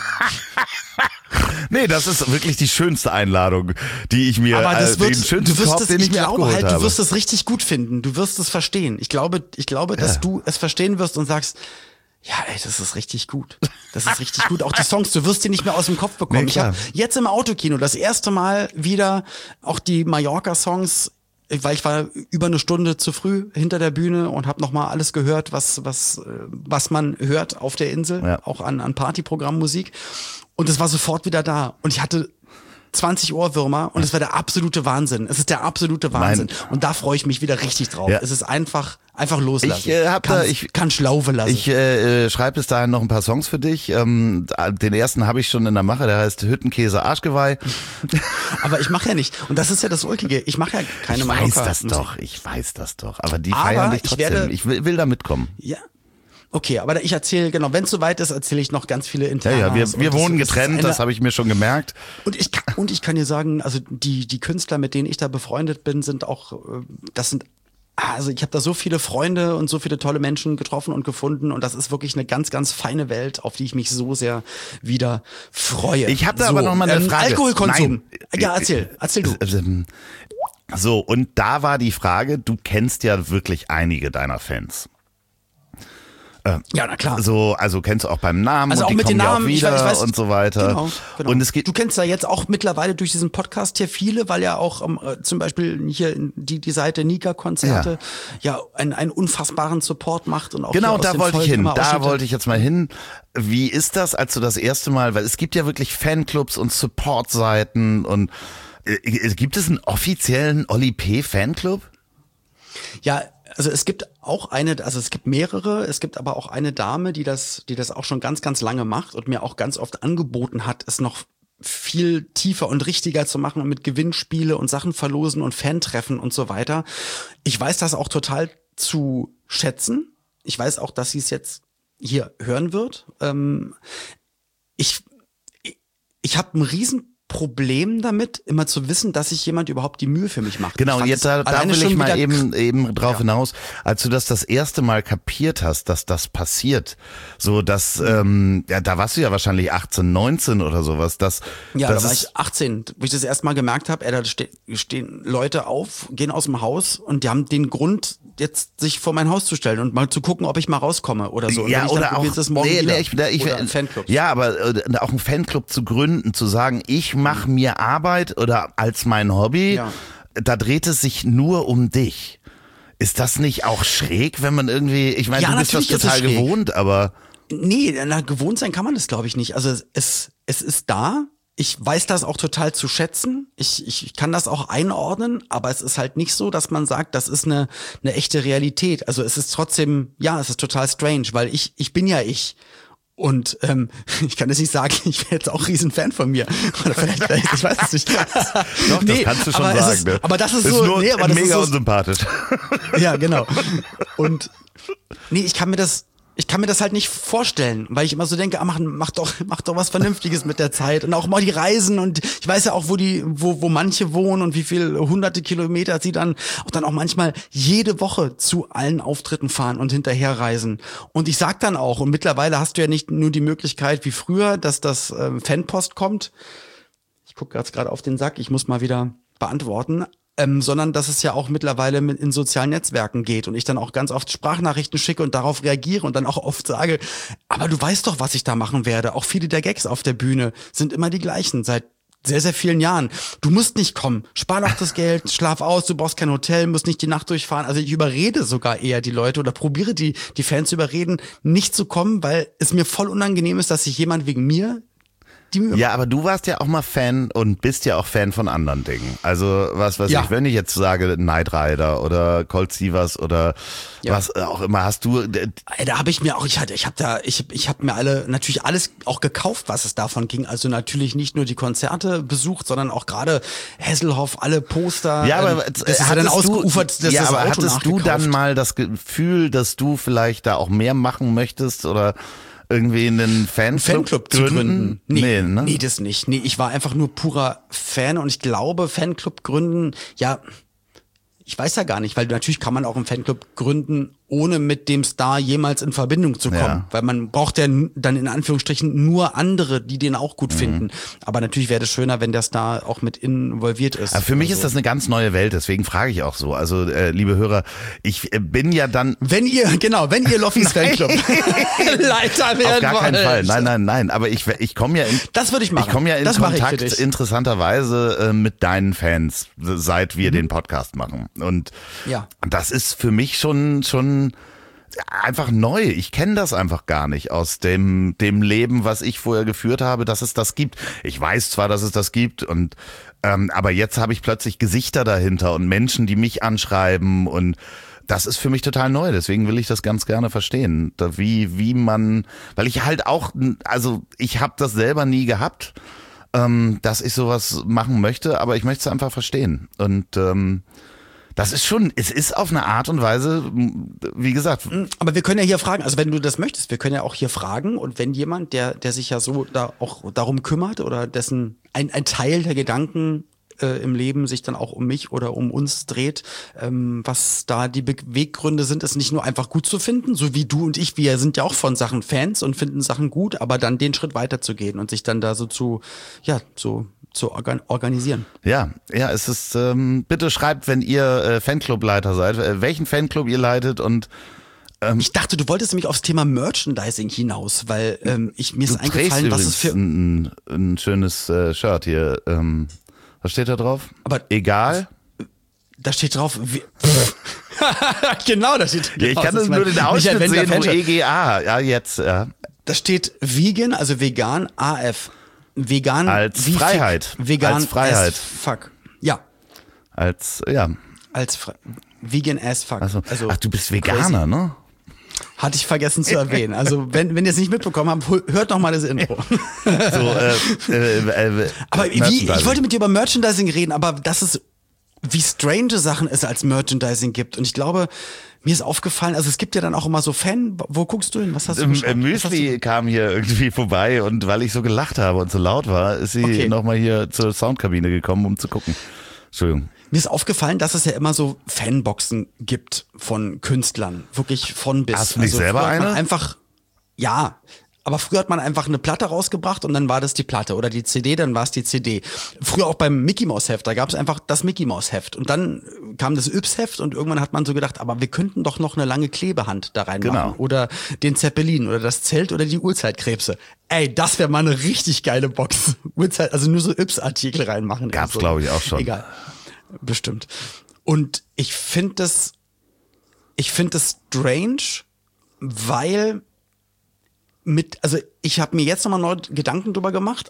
Nee, das ist wirklich die schönste Einladung, die ich mir,
Aber das
äh,
wird,
den schönsten
du wirst
Korb,
es,
den
ich
ich mir
glaube
abgeholt
halt,
habe.
du wirst es richtig gut finden. Du wirst es verstehen. Ich glaube, ich glaube, dass
Ja.
du es verstehen wirst und sagst, ja, ey, das ist richtig gut. Das ist richtig gut. Auch die Songs, du wirst die nicht mehr aus dem Kopf bekommen.
Nee,
ich habe
klar.
jetzt im Autokino das erste Mal wieder auch die Mallorca-Songs, weil ich war über eine Stunde zu früh hinter der Bühne und habe nochmal alles gehört, was was äh, was man hört auf der Insel,
Ja.
auch an an Partyprogrammmusik. Und es war sofort wieder da. Und ich hatte zwanzig Ohrwürmer und es wäre der absolute Wahnsinn. Es ist der absolute Wahnsinn.
Mein,
und da freue ich mich wieder richtig drauf.
Ja.
Es ist einfach, einfach loslassen.
Ich äh, hab da, ich
kann Schlaufe lassen.
Ich äh, schreibe bis dahin noch ein paar Songs für dich. Ähm, den ersten habe ich schon in der Mache, der heißt Hüttenkäse Arschgeweih.
Aber ich mache ja nicht. Und das ist ja das Ulkige. Ich mache ja keine
Ich
Mallorca.
weiß das doch, ich weiß das doch. Aber die
Aber
feiern dich
ich
trotzdem.
werde-
Ich will, will da mitkommen.
Ja. Okay, aber ich erzähle, genau, wenn es soweit ist, erzähle ich noch ganz viele
Ja,
Internas.
ja, wir,
und
wir
das-
wohnen
das ist
getrennt,
eine-
das habe ich mir schon gemerkt.
Und ich, kann- und ich kann dir sagen, also die, die Künstler, mit denen ich da befreundet bin, sind auch, äh, das sind, also ich habe da so viele Freunde und so viele tolle Menschen getroffen und gefunden und das ist wirklich eine ganz, ganz feine Welt, auf die ich mich so sehr wieder freue.
Ich habe da
so,
aber noch mal eine
ähm,
Frage.
Alkoholkonsum.
Nein.
Ja, erzähl, erzähl du.
Ähm, So, und da war die Frage, du kennst ja wirklich einige deiner Fans.
Ja, na klar.
So, also kennst du auch beim Namen
Also
und
auch
die
mit
kommen
den
ja auch
Namen, ich
wieder
weiß, ich weiß,
und so weiter.
Genau, genau.
Und es geht,
du kennst da jetzt auch mittlerweile durch diesen Podcast hier viele, weil ja auch ähm, äh, zum Beispiel hier die, die Seite Nika-Konzerte ja, einen, einen unfassbaren Support macht. Und auch
genau,
hier aus
da
den
wollte ich
Folgen
hin.
immer
Da
Ausschnitte-
wollte ich jetzt mal hin. Wie ist das, als du das erste Mal, weil es gibt ja wirklich Fanclubs und Supportseiten und äh, gibt es einen offiziellen Oli P. Fanclub?
Ja, also es gibt auch eine, also es gibt mehrere, es gibt aber auch eine Dame, die das, die das auch schon ganz, ganz lange macht und mir auch ganz oft angeboten hat, es noch viel tiefer und richtiger zu machen und mit Gewinnspiele und Sachen verlosen und Fantreffen und so weiter. Ich weiß das auch total zu schätzen. Ich weiß auch, dass sie es jetzt hier hören wird. Ähm, ich ich, ich habe ein riesen Problem damit, immer zu wissen, dass sich jemand überhaupt die Mühe für mich macht.
Genau,
Ich fand
jetzt
das
da, da
alleine
will ich
schon
mal
wieder
eben eben drauf
Ja.
hinaus, als du das das erste Mal kapiert hast, dass das passiert, so dass ähm, ja, da warst du ja wahrscheinlich achtzehn, neunzehn oder sowas, dass
Ja,
das
da war
ist,
ich achtzehn, wo ich das erste Mal gemerkt habe, ey, da ste stehen Leute auf, gehen aus dem Haus und die haben den Grund, jetzt sich vor mein Haus zu stellen und mal zu gucken, ob ich mal rauskomme oder so. Und
ja,
wenn ich
oder
dann
auch,
probiere, das morgen
nee,
wieder.
nee, ich, da, ich,
oder ein Fanclub.
ja, aber äh, auch einen Fanclub zu gründen, zu sagen, ich mache mir Arbeit oder als mein Hobby,
Ja.
da dreht es sich nur um dich. Ist das nicht auch schräg, wenn man irgendwie, ich meine,
Ja,
du bist das
natürlich ist es
total
schräg.
gewohnt, aber
Nee, na, gewohnt sein kann man das, glaube ich, nicht. Also es, es ist da. Ich weiß das auch total zu schätzen. Ich, ich, ich kann das auch einordnen, aber es ist halt nicht so, dass man sagt, das ist eine, eine echte Realität. Also es ist trotzdem, ja, es ist total strange, weil ich, ich bin ja ich. Und ähm, ich kann jetzt nicht sagen, ich wäre jetzt auch riesen Fan von mir. Oder vielleicht, vielleicht ich weiß es nicht.
doch, das kannst du schon
aber es
sagen.
Ist,
ne?
aber das ist,
ist
so,
nur
nee, aber das
mega
ist so,
unsympathisch.
ja, genau. Und nee, ich kann mir das, ich kann mir das halt nicht vorstellen, weil ich immer so denke, ah, mach, mach doch, mach doch was Vernünftiges mit der Zeit und auch mal die Reisen und ich weiß ja auch, wo die, wo, wo manche wohnen und wie viel hunderte Kilometer sie dann auch dann auch manchmal jede Woche zu allen Auftritten fahren und hinterher reisen. Und ich sag dann auch, und mittlerweile hast du ja nicht nur die Möglichkeit wie früher, dass das ähm, Fanpost kommt. Ich gucke jetzt gerade auf den Sack, ich muss mal wieder beantworten. Ähm, sondern dass es ja auch mittlerweile mit in sozialen Netzwerken geht und ich dann auch ganz oft Sprachnachrichten schicke und darauf reagiere und dann auch oft sage, aber du weißt doch, was ich da machen werde. Auch viele der Gags auf der Bühne sind immer die gleichen seit sehr, sehr vielen Jahren. Du musst nicht kommen, spar doch das Geld, schlaf aus, du brauchst kein Hotel, musst nicht die Nacht durchfahren. Also ich überrede sogar eher die Leute oder probiere die, die Fans zu überreden, nicht zu kommen, weil es mir voll unangenehm ist, dass sich jemand wegen mir die Mühe
Ja, aber du warst ja auch mal Fan und bist ja auch Fan von anderen Dingen. Also was weiß
Ja.
ich, wenn ich jetzt sage Knight Rider oder Colt Sievers oder
Ja.
was auch immer, hast du
Ey, da habe ich mir auch, ich hatte, ich habe da, ich, ich habe mir alle natürlich alles auch gekauft, was es davon ging. Also natürlich nicht nur die Konzerte besucht, sondern auch gerade Hesselhoff, alle Poster.
ja, aber
ähm,
das
ist ja dann
hattest du,
ausgeufert, dass
ja,
das
aber
Auto
hattest du dann
nachgekauft.
mal das Gefühl, dass du vielleicht da auch mehr machen möchtest oder irgendwie einen Fanclub,
Fanclub zu gründen? Nee,
Nee, ne?
nee, das nicht. Nee, ich war einfach nur purer Fan und ich glaube, Fanclub gründen, ja, ich weiß ja gar nicht, weil natürlich kann man auch einen Fanclub gründen, ohne mit dem Star jemals in Verbindung zu kommen.
Ja.
Weil man braucht ja n- dann in Anführungsstrichen nur andere, die den auch
Mhm.
gut finden. Aber natürlich wäre es schöner, wenn der Star auch mit involviert ist.
Aber für mich
Also,
ist das eine ganz neue Welt, deswegen frage ich auch so. Also, äh, liebe Hörer, ich äh, bin ja dann
wenn ihr, genau, wenn ihr Loffis Fanclub Leiter werden
auf gar keinen
wollt.
Fall. Nein, nein, nein. Aber ich, ich komme ja in,
Das würde ich machen.
Ich komme ja in
Das mache ich für
Kontakt
dich.
interessanterweise äh, mit deinen Fans, seit wir den Podcast machen. Und
Ja.
das ist für mich schon, schon einfach neu. Ich kenne das einfach gar nicht aus dem, dem Leben, was ich vorher geführt habe, dass es das gibt. Ich weiß zwar, dass es das gibt, und ähm, aber jetzt habe ich plötzlich Gesichter dahinter und Menschen, die mich anschreiben, und das ist für mich total neu. Deswegen will ich das ganz gerne verstehen, da wie wie man, weil ich halt auch, also ich habe das selber nie gehabt, ähm, dass ich sowas machen möchte, aber ich möchte es einfach verstehen. Und ähm, das ist schon, es ist auf eine Art und Weise, wie gesagt.
Aber wir können ja hier fragen, also wenn du das möchtest, wir können ja auch hier fragen, und wenn jemand, der der sich ja so da auch darum kümmert oder dessen ein, ein Teil der Gedanken äh, im Leben sich dann auch um mich oder um uns dreht, ähm, was da die Beweggründe sind, ist nicht nur einfach gut zu finden, so wie du und ich, wir sind ja auch von Sachen Fans und finden Sachen gut, aber dann den Schritt weiterzugehen und sich dann da so zu, ja, so zu organ- organisieren.
Ja, ja, es ist, ähm, bitte schreibt, wenn ihr äh, Fanclubleiter seid, äh, welchen Fanclub ihr leitet, und ähm,
ich dachte, du wolltest nämlich aufs Thema Merchandising hinaus, weil ähm, ich mir ist eingefallen, was es für
ein, ein schönes äh, Shirt hier. Ähm, was steht da drauf?
Aber
egal.
Da steht drauf. Wie, genau, da steht.
Ja, ich
genau,
kann das nur den Ausschnitt sehen, wo E G A. Ja, jetzt. Ja.
Da steht Vegan, also vegan, A F. Vegan
als
wie
Freiheit.
Fick. Vegan
als Freiheit.
As fuck. Ja.
Als, ja.
Als Fre- Vegan as fuck.
Also,
also,
ach, du bist Veganer, crazy. Ne?
Hatte ich vergessen zu erwähnen. Also wenn, wenn ihr es nicht mitbekommen habt, hört noch mal das Intro.
So, äh, äh, äh,
aber wie, ich wollte mit dir über Merchandising reden, aber dass es, wie strange Sachen es als Merchandising gibt. Und ich glaube, mir ist aufgefallen, also es gibt ja dann auch immer so Fan, wo guckst du hin? Was hast du geschaut?
Äh, Müsli kam hier irgendwie vorbei, und weil ich so gelacht habe und so laut war, ist sie okay. nochmal hier zur Soundkabine gekommen, um zu gucken. Entschuldigung.
Mir ist aufgefallen, dass es ja immer so Fanboxen gibt von Künstlern. Wirklich von bis.
Hast du nicht
also
selber eine?
Einfach, ja. Aber früher hat man einfach eine Platte rausgebracht und dann war das die Platte, oder die C D, dann war es die C D. Früher auch beim Mickey Mouse Heft, da gab es einfach das Mickey Mouse Heft. Und dann kam das Yps Heft, und irgendwann hat man so gedacht, aber wir könnten doch noch eine lange Klebehand da reinmachen.
Genau.
Oder den Zeppelin oder das Zelt oder die Urzeitkrebse. Ey, das wäre mal eine richtig geile Box. Uhrzeit, also nur so Yps-Artikel reinmachen.
Gab's,
so.
glaube ich, auch schon.
Egal. Bestimmt. Und ich finde das, ich finde das strange, weil mit, also ich habe mir jetzt nochmal neu Gedanken drüber gemacht,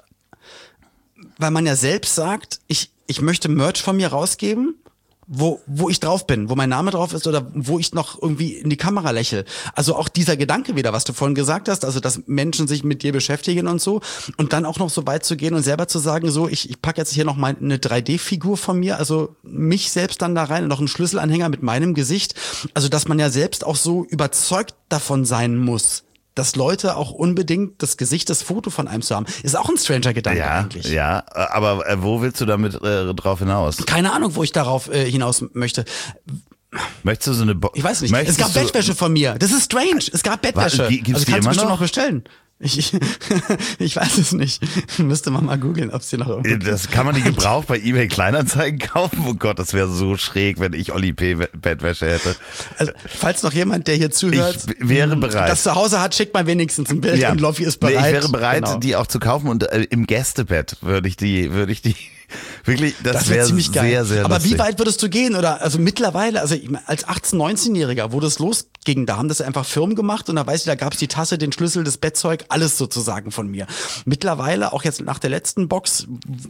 weil man ja selbst sagt, ich, ich möchte Merch von mir rausgeben, wo, wo ich drauf bin, wo mein Name drauf ist oder wo ich noch irgendwie in die Kamera lächel. Also auch dieser Gedanke wieder, was du vorhin gesagt hast, also dass Menschen sich mit dir beschäftigen und so, und dann auch noch so weit zu gehen und selber zu sagen, so ich, ich packe jetzt hier noch mal eine drei D-Figur von mir, also mich selbst dann da rein und noch einen Schlüsselanhänger mit meinem Gesicht. Also dass man ja selbst auch so überzeugt davon sein muss, dass Leute auch unbedingt das Gesicht, das Foto von einem zu haben, ist auch ein stranger Gedanke
ja,
eigentlich.
Ja, aber äh, wo willst du damit äh, drauf hinaus?
Keine Ahnung, wo ich darauf äh, hinaus möchte.
Möchtest du so eine Bo-
Ich weiß nicht.
Möchtest
es gab
du-
Bettwäsche von mir. Das ist strange. Es gab Bettwäsche.
Gi- gibt's
also
die
kannst du
immer
bestimmt
noch?
noch bestellen. Ich, ich weiß es nicht. Müsste man mal googeln, ob es die noch irgendwo
Das kann man die gebraucht bei eBay Kleinanzeigen kaufen? Oh Gott, das wäre so schräg, wenn ich Olli P. Bettwäsche hätte.
Also, falls noch jemand, der hier zuhört,
Ich w- wäre bereit.
das zu Hause hat, schickt mal wenigstens ein Bild, und Loffi ist bereit.
Nee, ich wäre bereit,
Genau.
die auch zu kaufen, und äh, im Gästebett würde ich die, würde ich die, wirklich, das,
Das wäre
wäre
ziemlich geil.
sehr, sehr
Aber
lustig.
wie weit würdest du gehen? Oder also mittlerweile, also ich mein, als achtzehn-, neunzehnjähriger, wo das losging, da haben das einfach Firmen gemacht, und da weiß ich, da gab's die Tasse, den Schlüssel, das Bettzeug, alles sozusagen von mir. Mittlerweile, auch jetzt nach der letzten Box,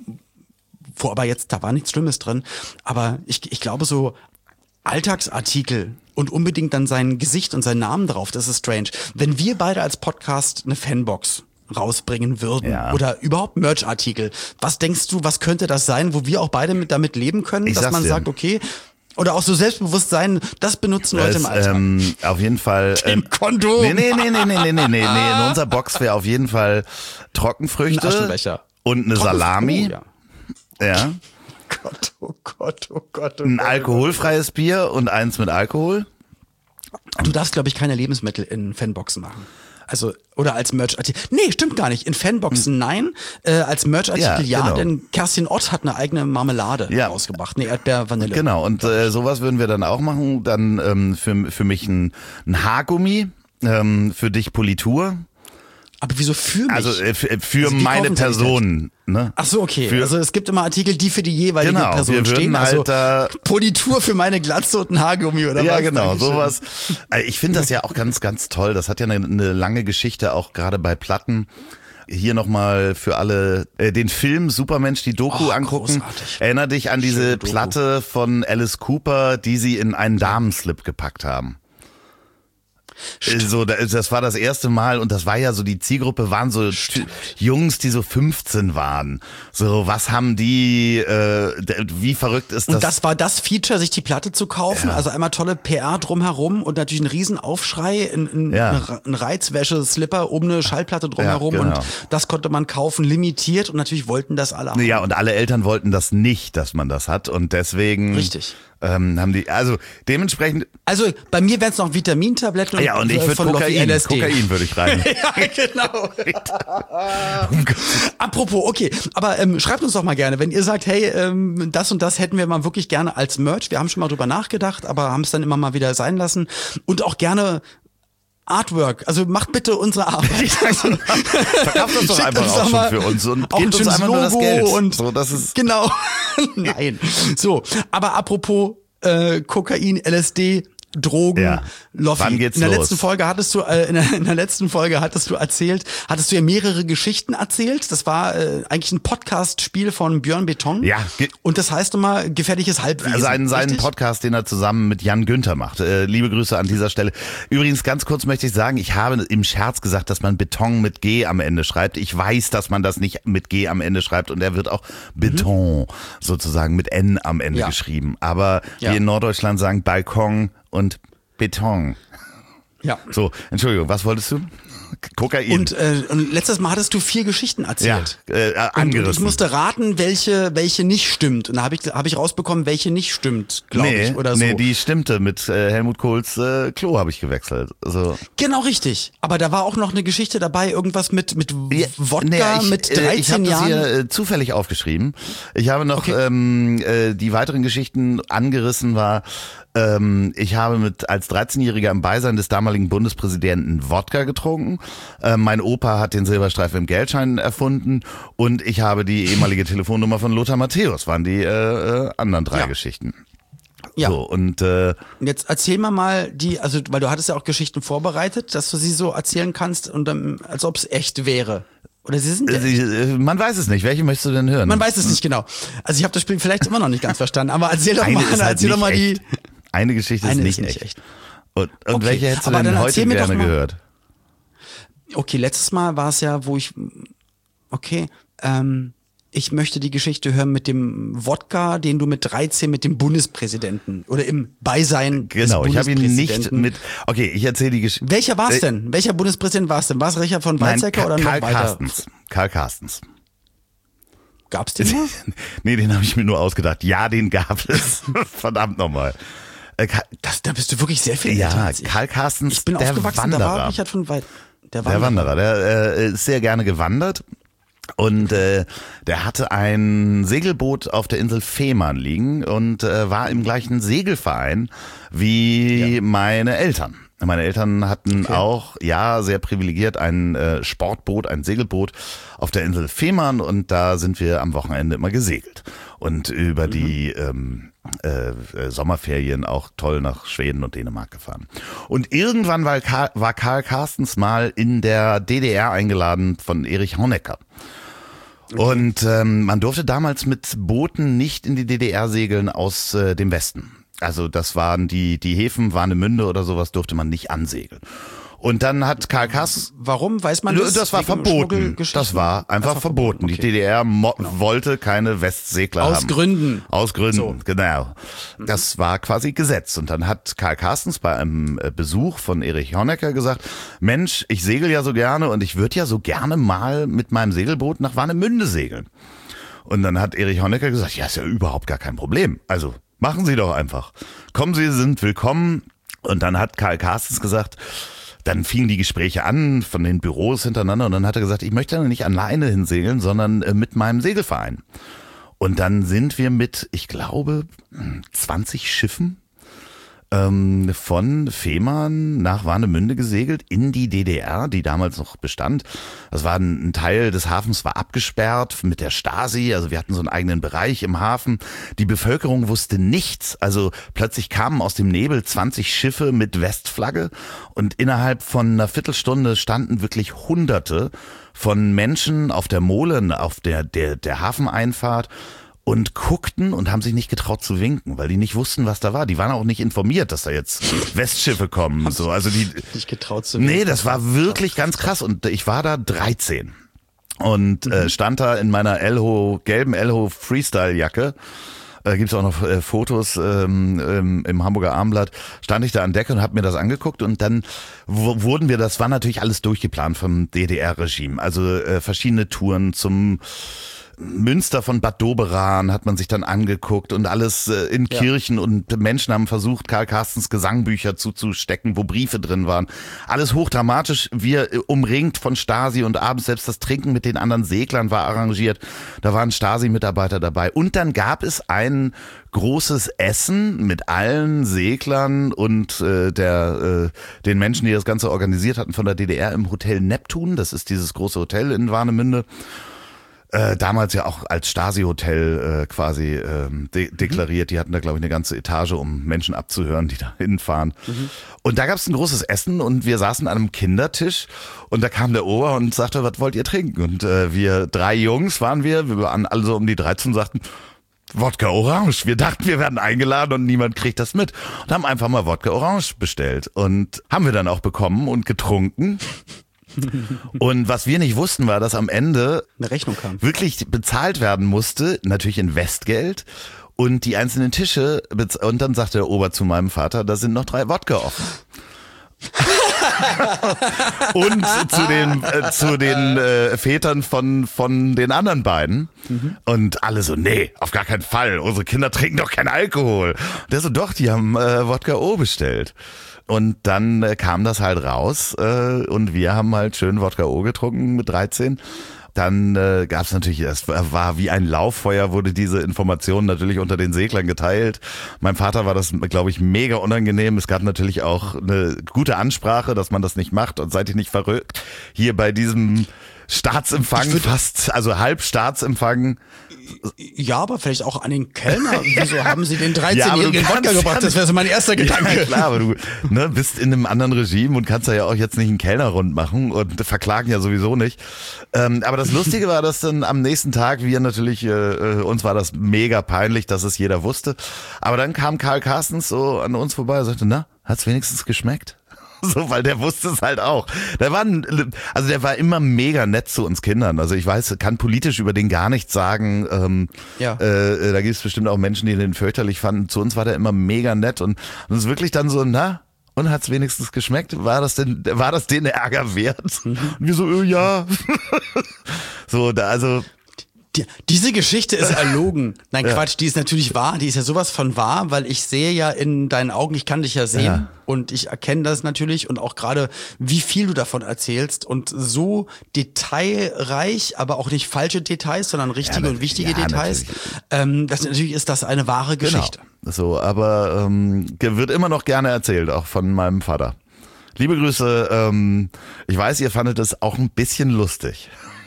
wo aber jetzt, da war nichts Schlimmes drin, aber ich, ich glaube so Alltagsartikel und unbedingt dann sein Gesicht und sein Namen drauf, das ist strange. Wenn wir beide als Podcast eine Fanbox rausbringen würden,
Ja.
oder überhaupt Merch-Artikel, was denkst du, was könnte das sein, wo wir auch beide mit damit leben können,
Ich
dass
sag's
man
dir.
sagt, okay, oder auch so Selbstbewusstsein, das benutzen Leute im
Das,
Alltag.
ähm, auf jeden Fall.
Im Kondom.
Nee, nee, nee, nee, nee, nee, nee, nee, nee. In unserer Box wäre auf jeden Fall Trockenfrüchte.
Ein Aschenbecher.
Und eine
Trockenfrüchte,
Salami.
oh, ja.
Ja.
Gott, oh Gott, oh Gott. Oh
Ein
Gott.
alkoholfreies Bier und eins mit Alkohol.
Du darfst, glaube ich, keine Lebensmittel in Fanboxen machen. Also, oder als Merch-Artikel. Nee, stimmt gar nicht. In Fanboxen nein. Äh, als Merch-Artikel ja,
Ja, genau.
denn Kerstin Ott hat eine eigene Marmelade
Ja.
rausgebracht. Nee, Erdbeer-Vanille.
Genau, und äh, sowas würden wir dann auch machen. Dann ähm, für, für mich ein, ein Haargummi, ähm, für dich Politur.
Aber wieso für mich?
Also äh, für, für
Also die
meine
kaufen sie nicht
Person. Ne?
Ach so, okay.
Für-
also es gibt immer Artikel, die für die jeweilige
Genau,
Person
wir würden
stehen.
halt
Also
da-
Politur für meine Glatze und ein Haargummi oder
Ja,
was?
genau,
Dankeschön.
sowas. Also ich finde das ja auch ganz, ganz toll. Das hat ja eine, eine lange Geschichte, auch gerade bei Platten. Hier nochmal für alle äh, den Film Supermensch, die Doku
Oh,
angucken.
großartig.
Erinner dich an diese
Schöne Doku.
Platte von Alice Cooper, die sie in einen Damenslip gepackt haben. Äh, So, da- das war das erste Mal und das war ja so, die Zielgruppe waren so T- Jungs, die so fünfzehn waren. So, was haben die, äh, d- wie verrückt ist das?
Und das war das Feature, sich die Platte zu kaufen.
Ja.
Also einmal tolle P R drumherum und natürlich ein Riesenaufschrei, ein, ein,
Ja.
eine Ra- ein Reizwäsche-Slipper, oben eine Schallplatte drumherum.
Ja, genau.
Und das konnte man kaufen, limitiert. Und natürlich wollten das alle haben.
Ja, und alle Eltern wollten das nicht, dass man das hat und deswegen
Richtig.
ähm, haben die, also dementsprechend,
Also bei mir wären es noch Vitamintabletten und,
ja, und ich
äh,
würde
von Loffi
Kokain,
L S D.
Kokain würde ich rein.
Ja, genau. Apropos, okay, aber ähm, schreibt uns doch mal gerne, wenn ihr sagt, hey, ähm, das und das hätten wir mal wirklich gerne als Merch. Wir haben schon mal drüber nachgedacht, aber haben es dann immer mal wieder sein lassen. Und auch gerne Artwork. Also macht bitte unsere Arbeit. Also,
Verkauft das doch
schickt
einfach
uns
auch
doch
schon
mal
für uns und
auch ein
gebt uns
schönes
einfach nur das
Logo
Geld.
Und
So, das ist
genau. Nein. So, aber apropos äh, Kokain, L S D, Drogen,
Ja.
Loffi.
Wann geht's
in der
los?
letzten Folge hattest du äh, in, der, in der letzten Folge hattest du erzählt, hattest du ja mehrere Geschichten erzählt. Das war äh, eigentlich ein Podcast-Spiel von Björn Beton.
Ja, ge-
Und das heißt immer gefährliches Halbwesen.
seinen, seinen
richtig?
Podcast, den er zusammen mit Jan Günther macht. Äh, liebe Grüße an dieser Stelle. Übrigens, ganz kurz möchte ich sagen, ich habe im Scherz gesagt, dass man Beton mit G am Ende schreibt. Ich weiß, dass man das nicht mit G am Ende schreibt und er wird auch Beton sozusagen mit N am Ende
Ja.
geschrieben. Aber
Ja.
wir in Norddeutschland sagen Balkon und Beton.
Ja.
So, Entschuldigung, was wolltest du? Kokain.
Und, äh, und letztes Mal hattest du vier Geschichten
ja,
erzählt.
äh,
Und, und ich
angerissen.
musste raten, welche, welche nicht stimmt. Und da habe ich, hab ich rausbekommen, welche nicht stimmt, glaube
nee,
ich, oder so.
nee, die stimmte. Mit äh, Helmut Kohls äh, Klo habe ich gewechselt. Also,
Genau richtig. Aber da war auch noch eine Geschichte dabei, irgendwas mit, mit
Ja,
Wodka
nee, ich,
mit
äh,
dreizehn
Ich habe das
Jahren.
hier äh, zufällig aufgeschrieben. Ich habe noch
Okay.
ähm, äh, die weiteren Geschichten angerissen war, ähm, ich habe mit als dreizehnjähriger im Beisein des damaligen Bundespräsidenten Wodka getrunken. Äh, mein Opa hat den Silberstreifen im Geldschein erfunden und ich habe die ehemalige Telefonnummer von Lothar Matthäus, waren die äh, äh, anderen drei
Ja.
Geschichten.
Ja.
So, und äh,
Und jetzt erzähl mal mal die, also weil du hattest ja auch Geschichten vorbereitet, dass du sie so erzählen kannst und dann, als ob es echt wäre. Oder sie sind ja echt.
äh, man weiß es nicht. Welche möchtest du denn hören?
Man weiß es nicht genau. Also ich habe das Spiel vielleicht immer noch nicht ganz verstanden, aber erzähl doch
Eine
mal,
ist halt
erzähl doch
nicht
mal die.
echt. Eine Geschichte
Eine
ist nicht,
ist nicht
echt.
echt.
Und, und
Okay,
welche hättest du
aber
denn
dann
heute
erzähl mir doch
gerne
mal-
gehört?
Okay, letztes Mal war es ja, wo ich, okay, ähm, ich möchte die Geschichte hören mit dem Wodka, den du mit dreizehn mit dem Bundespräsidenten oder im Beisein
Genau,
des
ich habe ihn nicht
Bundespräsidenten.
mit. Okay, ich erzähle die Geschichte.
Welcher war es
Äh,
denn? Welcher Bundespräsident war es denn? War es Richard von
Nein,
Weizsäcker
Ka-
oder noch
Karl
weiter?
Carstens. Karl Carstens.
Gab's den noch?
Nee, den habe ich mir nur ausgedacht. Ja, den gab es. Verdammt nochmal. Äh, Ka-
Das, da bist du wirklich sehr viel älter
ja,
als ich.
Karl Carstens,
Ich bin
der
aufgewachsen, da
Wanderer.
war Richard von Weizsäcker. Der
Der
Wanderer.
Wanderer, der äh, ist sehr gerne gewandert. Und äh, der hatte ein Segelboot auf der Insel Fehmarn liegen und äh, war im gleichen Segelverein wie
Ja.
meine Eltern. Meine Eltern hatten
Okay.
auch, ja, sehr privilegiert ein äh, Sportboot, ein Segelboot auf der Insel Fehmarn und da sind wir am Wochenende immer gesegelt. Und über
Mhm.
die ähm, äh, äh, Sommerferien auch toll nach Schweden und Dänemark gefahren. Und irgendwann war Karl, war Karl Carstens mal in der D D R eingeladen von Erich Honecker. Und ähm, man durfte damals mit Booten nicht in die D D R segeln aus äh, dem Westen. Also das waren die, die Häfen, Warnemünde oder sowas durfte man nicht ansegeln. Und dann hat Karl Carstens,
Warum? Weiß man das?
das war
Wegen
verboten.
Schmuggelgeschichten?
Das war einfach
war
verboten. Die
okay.
D D R mo- wollte keine Westsegler
Aus
haben.
Gründen.
Aus Gründen,
So.
genau. Das war quasi Gesetz. Und dann hat Karl Carstens bei einem äh, Besuch von Erich Honecker gesagt, Mensch, ich segel ja so gerne und ich würde ja so gerne mal mit meinem Segelboot nach Warnemünde segeln. Und dann hat Erich Honecker gesagt, ja, ist ja überhaupt gar kein Problem. Also machen Sie doch einfach. Kommen Sie, sind willkommen. Und dann hat Karl Carstens gesagt, dann fingen die Gespräche an von den Büros hintereinander und dann hat er gesagt, ich möchte da nicht alleine hinsegeln, sondern äh, mit meinem Segelverein. Und dann sind wir mit, ich glaube, zwanzig Schiffen ähm, von Fehmarn nach Warnemünde gesegelt in die D D R, die damals noch bestand. Das war ein, ein Teil des Hafens war abgesperrt mit der Stasi, also wir hatten so einen eigenen Bereich im Hafen. Die Bevölkerung wusste nichts, also plötzlich kamen aus dem Nebel zwanzig Schiffe mit Westflagge und innerhalb von einer Viertelstunde standen wirklich Hunderte von Menschen auf der Mole, auf der, der, der Hafeneinfahrt und guckten und haben sich nicht getraut zu winken, weil die nicht wussten, was da war. Die waren auch nicht informiert, dass da jetzt Westschiffe kommen. So, also die
nicht getraut zu winken.
Nee, das war wirklich ganz krass und ich war da dreizehn und äh, stand da in meiner Elho, gelben Elho Freestyle-Jacke. Da gibt's auch noch äh, Fotos ähm, im, im Hamburger Armblatt. Stand ich da an Deck und habe mir das angeguckt und dann w- wurden wir, das war natürlich alles durchgeplant vom D D R-Regime. Also äh, verschiedene Touren zum Münster von Bad Doberan hat man sich dann angeguckt und alles äh, in ja. Kirchen und Menschen haben versucht, Karl Carstens Gesangbücher zuzustecken, wo Briefe drin waren. Alles hochdramatisch, wir äh, umringt von Stasi und abends selbst das Trinken mit den anderen Seglern war arrangiert. Da waren Stasi-Mitarbeiter dabei. Und dann gab es ein großes Essen mit allen Seglern und äh, der äh, den Menschen, die das Ganze organisiert hatten von der D D R im Hotel Neptun. Das ist dieses große Hotel in Warnemünde. Äh, damals ja auch als Stasi-Hotel äh, quasi ähm, de- deklariert. Die hatten da, glaube ich, eine ganze Etage, um Menschen abzuhören, die da hinfahren. Mhm. Und da gab es ein großes Essen und wir saßen an einem Kindertisch und da kam der Ober und sagte, was wollt ihr trinken? Und äh, wir drei Jungs waren wir, wir waren alle so um die dreizehn und sagten, Wodka Orange. Wir dachten, wir werden eingeladen und niemand kriegt das mit. Und haben einfach mal Wodka Orange bestellt. Und haben wir dann auch bekommen und getrunken. Und was wir nicht wussten, war, dass am Ende
eine Rechnung kam,
wirklich bezahlt werden musste, natürlich in Westgeld und die einzelnen Tische, und dann sagte der Ober zu meinem Vater, da sind noch drei Wodka offen. Und zu den äh, zu den äh, Vätern von von den anderen beiden mhm. Und alle so, nee, auf gar keinen Fall, unsere Kinder trinken doch keinen Alkohol. Und der so, doch, die haben äh, Wodka O bestellt. Und dann äh, kam das halt raus äh, und wir haben halt schön Wodka O getrunken mit dreizehn. Dann äh, gab es natürlich, es war wie ein Lauffeuer, wurde diese Information natürlich unter den Seglern geteilt. Meinem Vater war das, glaube ich, mega unangenehm. Es gab natürlich auch eine gute Ansprache, dass man das nicht macht und seid ihr nicht verrückt. Hier bei diesem Staatsempfang, fast, also Halbstaatsempfang.
Ja, aber vielleicht auch an den Kellner. Wieso haben sie den dreizehnjährigen ja, Wodka gebracht? Das wäre so mein erster Gedanke.
Ja, klar, aber du ne, bist in einem anderen Regime und kannst da ja auch jetzt nicht einen Kellner rund machen und verklagen ja sowieso nicht. Ähm, aber das Lustige war, dass dann am nächsten Tag wir natürlich, äh, uns war das mega peinlich, dass es jeder wusste. Aber dann kam Karl Carstens so an uns vorbei und sagte, na, hat's wenigstens geschmeckt? So, weil der wusste es halt auch. Der war, also der war immer mega nett zu uns Kindern. Also ich weiß, kann politisch über den gar nichts sagen. Ähm, ja. äh, da gibt es bestimmt auch Menschen, die den fürchterlich fanden. Zu uns war der immer mega nett und und es ist wirklich dann so, na, und hat's wenigstens geschmeckt? War das denn, war das den Ärger wert? Mhm. Und wir so, äh, ja. So, da, also.
Die, diese Geschichte ist erlogen. Nein, ja. Quatsch, die ist natürlich wahr. Die ist ja sowas von wahr, weil ich sehe ja in deinen Augen, ich kann dich ja sehen ja. Und ich erkenne das natürlich und auch gerade, wie viel du davon erzählst und so detailreich, aber auch nicht falsche Details, sondern richtige ja, und wichtige ja, Details. Ähm, das natürlich ist das eine wahre Geschichte.
Genau. So, aber ähm, wird immer noch gerne erzählt, auch von meinem Vater. Liebe Grüße. Ähm, ich weiß, ihr fandet es auch ein bisschen lustig.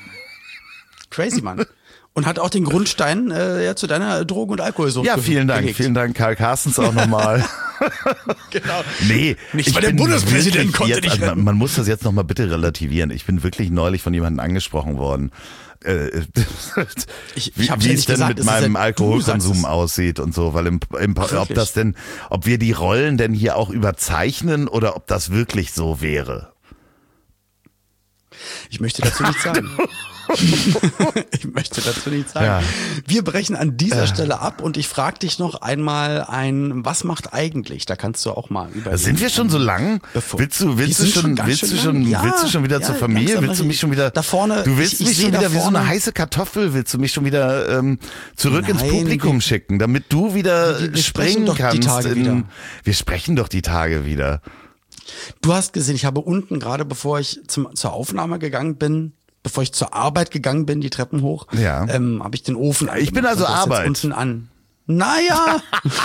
Crazy, Mann. Und hat auch den Grundstein äh, ja, zu deiner Drogen- und Alkoholsucht
Ja, vielen Dank.
gelegt.
Vielen Dank, Karl Carstens auch nochmal.
Genau.
Nee,
nicht, weil der Bundespräsident konnte
jetzt,
nicht
also man, man muss das jetzt nochmal bitte relativieren. Ich bin wirklich neulich von jemandem angesprochen worden. Äh,
ich,
wie
ich
wie es denn
gesagt,
mit meinem ja, Alkoholkonsum aussieht und so, weil im, im, ob das denn, ob wir die Rollen denn hier auch überzeichnen oder ob das wirklich so wäre.
Ich möchte dazu nichts sagen. Ich möchte dazu nichts sagen.
Ja.
Wir brechen an dieser
ja.
Stelle ab und ich frage dich noch einmal ein, was macht eigentlich? Da kannst du auch mal überlegen.
Sind wir schon so lang?
Bevor.
Willst du, willst du schon, willst du schon,
ja,
willst du schon wieder
ja,
zur Familie? Willst du mich schon wieder,
da vorne?
Du willst
ich, ich
mich schon wieder wie so eine heiße Kartoffel, willst du mich schon wieder ähm, zurück Nein, ins Publikum wir, schicken, damit du wieder wir, wir springen
doch
kannst.
Die Tage
in,
wieder.
Wir sprechen doch die Tage wieder.
Du hast gesehen, ich habe unten gerade, bevor ich zum, zur Aufnahme gegangen bin, bevor ich zur Arbeit gegangen bin, die Treppen hoch,
ja.
ähm, habe ich den Ofen
Ich bin also Arbeit.
Unten an. Naja,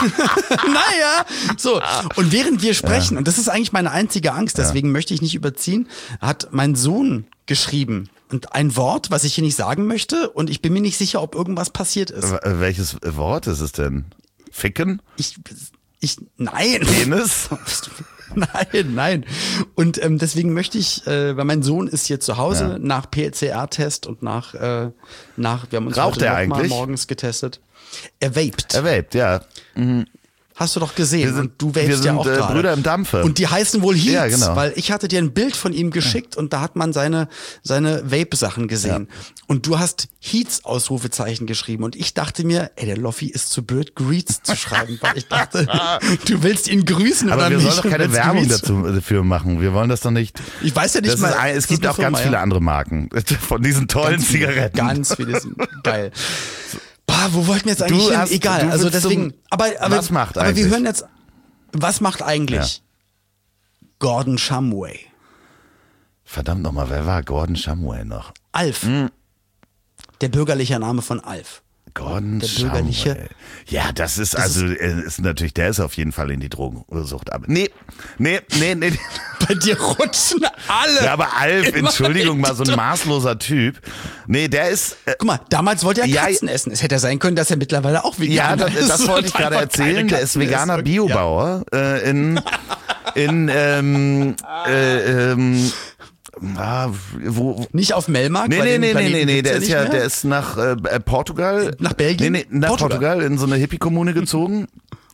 naja, so. Und während wir sprechen, ja. und das ist eigentlich meine einzige Angst, deswegen ja. möchte ich nicht überziehen, hat mein Sohn geschrieben. Und ein Wort, was ich hier nicht sagen möchte, und ich bin mir nicht sicher, ob irgendwas passiert ist.
Welches Wort ist es denn? Ficken?
Ich, ich, nein.
Penis?
Nein, nein. Und ähm, deswegen möchte ich, äh, weil mein Sohn ist hier zu Hause ja. nach P C R-Test und nach, äh, nach, wir haben uns
Raucht
heute
er
noch mal
eigentlich?
morgens getestet. Er vaped.
Er vaped, ja. Mhm.
Hast du doch gesehen.
Wir sind,
und du vapest
wir sind
ja auch
äh,
gerade.
Brüder im Dampfe.
Und die heißen wohl Heats,
ja, genau.
weil ich hatte dir ein Bild von ihm geschickt ja. und da hat man seine, seine Vape-Sachen gesehen. Ja. Und du hast Heats Ausrufezeichen geschrieben und ich dachte mir, ey, der Loffi ist zu blöd, Greets zu schreiben, weil ich dachte, du willst ihn grüßen
aber
oder
wir
nicht.
sollen doch keine Werbung dazu, dafür machen. Wir wollen das doch nicht.
Ich weiß ja nicht mal.
Ist, es gibt auch Firma, ganz viele ja. andere Marken von diesen tollen
ganz
Zigaretten.
Viele, ganz viele sind geil. Bah, wo wollten wir jetzt eigentlich
du
hin?
Hast,
Egal. Also deswegen. Aber, aber,
was macht
aber
eigentlich?
wir hören jetzt. Was macht eigentlich ja. Gordon Shumway?
Verdammt nochmal, wer war Gordon Shumway noch?
Alf. Hm. Der bürgerliche Name von Alf.
Gordon
der bürgerliche.
Shumway. Ja, das ist
das
also
ist,
ist natürlich, der ist auf jeden Fall in die Drogensucht. Aber nee, nee, nee, nee.
Bei dir rutschen alle.
Ja, aber Alf, Entschuldigung, mal so ein maßloser Typ. Nee, der ist. Äh,
Guck mal, damals wollte er
ja,
Katzen essen. Es hätte ja sein können, dass er mittlerweile auch Veganer
ist. Ja, das, das wollte ich gerade erzählen. Der ist veganer ist. Biobauer ja. äh, in in ähm, äh, ähm, Ah, wo,
nicht auf Melmark?
Nee, nee, nee, nee, nee, nee, der ist ja, der ist nach äh, Portugal.
Nach Belgien?
Nee, nee, nach Portugal, Portugal in so eine Hippie-Kommune gezogen.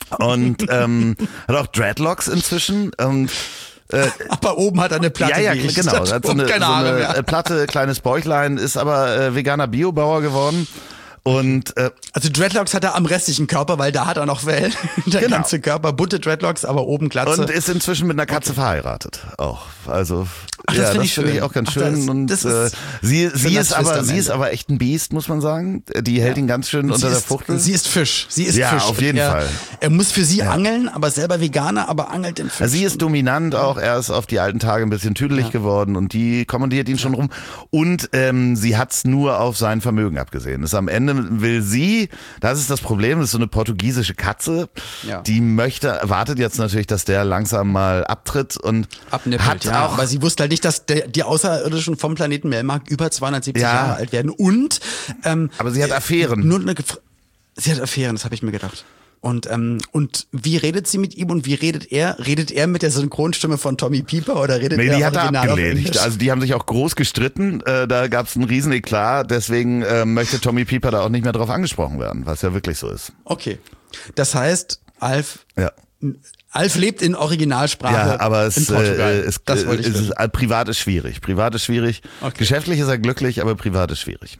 Und ähm, hat auch Dreadlocks inzwischen. Und, äh,
aber oben hat er eine Platte.
Ja, ja, genau. Hat so eine, so eine Platte, kleines Bäuchlein, ist aber äh, veganer Biobauer geworden. Und, äh,
also Dreadlocks hat er am restlichen Körper, weil da hat er noch Wellen. Der genau. ganze Körper, bunte Dreadlocks, aber oben Glatze.
Und ist inzwischen mit einer Katze okay. verheiratet auch. Also
Ach,
ja,
das finde
das
ich,
find ich auch ganz
Ach,
schön.
das,
und
das
äh, sie, sie ist aber, sie ist aber echt ein Biest, muss man sagen. Die hält ja. ihn ganz schön und unter
ist,
der Fuchtel.
Sie ist Fisch. Sie ist
ja,
Fisch.
auf jeden
er,
Fall.
Er muss für sie
ja.
angeln, aber selber Veganer, aber angelt den Fisch.
Also sie ist dominant auch. Er ist auf die alten Tage ein bisschen tüdelig ja. geworden und die kommandiert ihn schon rum. Und ähm, sie hat's nur auf sein Vermögen abgesehen. Das am Ende will sie. Das ist das Problem, das ist so eine portugiesische Katze, ja. die möchte, wartet jetzt natürlich, dass der langsam mal abtritt und
Abnippelt,
hat
ja.
auch.
Aber sie wusste halt nicht, dass der, die Außerirdischen vom Planeten Melmark über zweihundertsiebzig
ja.
Jahre alt werden und ähm,
aber sie hat Affären.
Nur eine, sie hat Affären, das habe ich mir gedacht. Und ähm, und wie redet sie mit ihm und wie redet er? Redet er mit der Synchronstimme von Tommy Pieper oder redet
nee,
er
die hat er
original
abgelehnt. Also die haben sich auch groß gestritten. Äh, da gab es einen riesen Eklat. Deswegen äh, möchte Tommy Pieper da auch nicht mehr drauf angesprochen werden, was ja wirklich so ist.
Okay, das heißt, Alf.
Ja.
Alf lebt in Originalsprache.
Ja, aber es,
in Portugal.
Äh, es,
das wollte ich
es ist, äh, privat ist schwierig. Privat ist schwierig. Okay. Geschäftlich ist er glücklich, aber privat ist schwierig.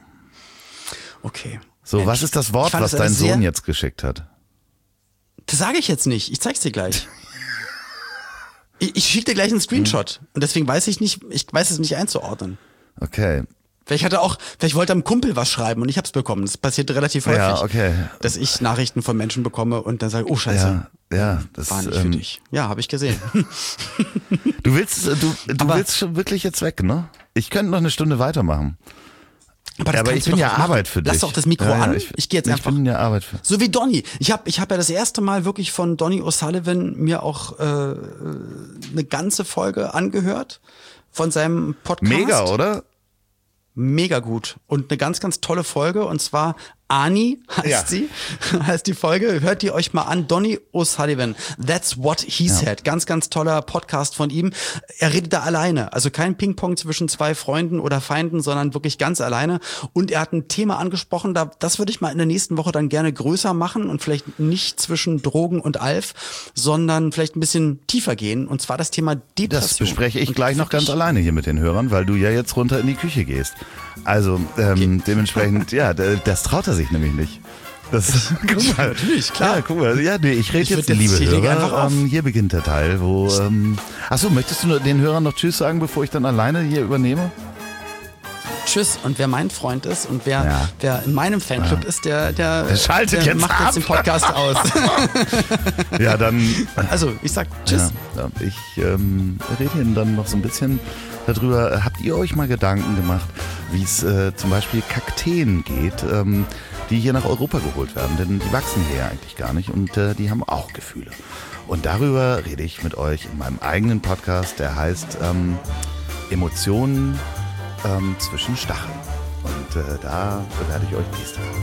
Okay.
So, Mensch, was ist das Wort, was dein Sohn jetzt geschickt hat?
Das sage ich jetzt nicht. Ich zeig's dir gleich. ich ich schicke dir gleich einen Screenshot. Und deswegen weiß ich nicht, ich weiß es nicht einzuordnen.
Okay.
Vielleicht hat er auch, vielleicht wollte er einem Kumpel was schreiben und ich hab's bekommen. Das passiert relativ häufig.
Ja, okay.
Dass ich Nachrichten von Menschen bekomme und dann sage, oh Scheiße.
Ja, ja, das
war nicht
ähm,
für dich. Ja, habe ich gesehen.
Du willst, du, du
Aber,
willst schon wirklich jetzt weg, ne? Ich könnte noch eine Stunde weitermachen.
Aber, das
aber ich bin ja Arbeit für dich.
Lass doch das Mikro
ja, ja,
an.
Ich,
ich gehe jetzt
ich
einfach.
Ich bin ja Arbeit für.
So wie Donny. Ich habe ich hab ja das erste Mal wirklich von Donny O'Sullivan mir auch äh, eine ganze Folge angehört von seinem Podcast.
Mega, oder?
Mega gut. Und eine ganz, ganz tolle Folge. Und zwar Ani heißt ja. sie, heißt die Folge. Hört die euch mal an. Donny O'Sullivan. That's what he ja. said. Ganz, ganz toller Podcast von ihm. Er redet da alleine. Also kein Ping-Pong zwischen zwei Freunden oder Feinden, sondern wirklich ganz alleine. Und er hat ein Thema angesprochen, da, das würde ich mal in der nächsten Woche dann gerne größer machen und vielleicht nicht zwischen Drogen und Alf, sondern vielleicht ein bisschen tiefer gehen. Und zwar das Thema Depression.
Das bespreche ich und gleich noch ganz alleine hier mit den Hörern, weil du ja jetzt runter in die Küche gehst. Also ähm, okay. dementsprechend, ja, das traut er sich nämlich nicht. Das, guck mal,
natürlich, klar.
Ja, guck mal, ja, nee, ich rede jetzt,
jetzt,
liebe
ich
Hörer, ähm, hier beginnt der Teil, wo, ähm, achso, möchtest du den Hörern noch Tschüss sagen, bevor ich dann alleine hier übernehme?
tschüss. Und wer mein Freund ist und wer,
Ja.
wer in meinem Fanclub ja. ist, der, der,
der, schaltet
der
jetzt
macht
ab.
jetzt den Podcast aus.
Ja, dann...
Also, ich sag tschüss.
Ja, ich ähm, rede Ihnen dann noch so ein bisschen darüber. Habt ihr euch mal Gedanken gemacht, wie es äh, zum Beispiel Kakteen geht, ähm, die hier nach Europa geholt werden? Denn die wachsen hier ja eigentlich gar nicht und äh, die haben auch Gefühle. Und darüber rede ich mit euch in meinem eigenen Podcast, der heißt ähm, Emotionen ähm, zwischen Stacheln. Und äh, da werde ich euch nächste Woche.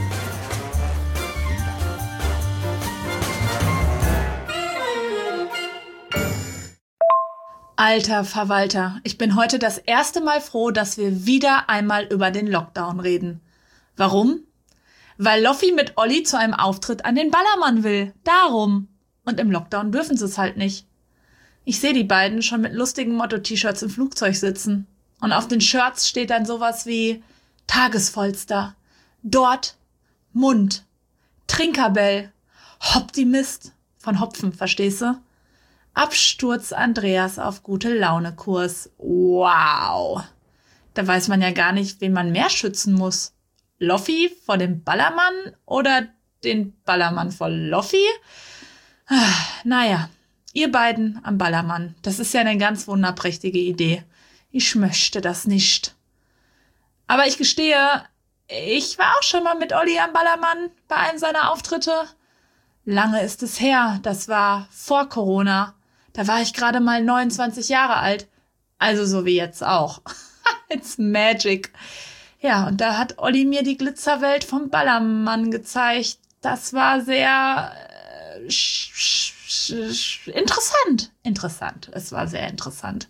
Alter Verwalter, ich bin heute das erste Mal froh, dass wir wieder einmal über den Lockdown reden. Warum? Weil Loffi mit Olli zu einem Auftritt an den Ballermann will. Darum. Und im Lockdown dürfen sie es halt nicht. Ich sehe die beiden schon mit lustigen Motto-T-Shirts im Flugzeug sitzen. Und auf den Shirts steht dann sowas wie Tagesvollster, Dort, Mund, Trinkerbell, Optimist, von Hopfen, verstehst du? Absturz Andreas auf gute Laune-Kurs. Wow. Da weiß man ja gar nicht, wen man mehr schützen muss. Loffi vor dem Ballermann oder den Ballermann vor Loffi? Naja, ihr beiden am Ballermann. Das ist ja eine ganz wunderprächtige Idee. Ich möchte das nicht. Aber ich gestehe, ich war auch schon mal mit Olli am Ballermann bei einem seiner Auftritte. Lange ist es her. Das war vor Corona. Da war ich gerade mal neunundzwanzig Jahre alt. Also so wie jetzt auch. It's magic. Ja, und da hat Olli mir die Glitzerwelt vom Ballermann gezeigt. Das war sehr äh, sch- sch- sch- interessant. Interessant. Es war sehr interessant.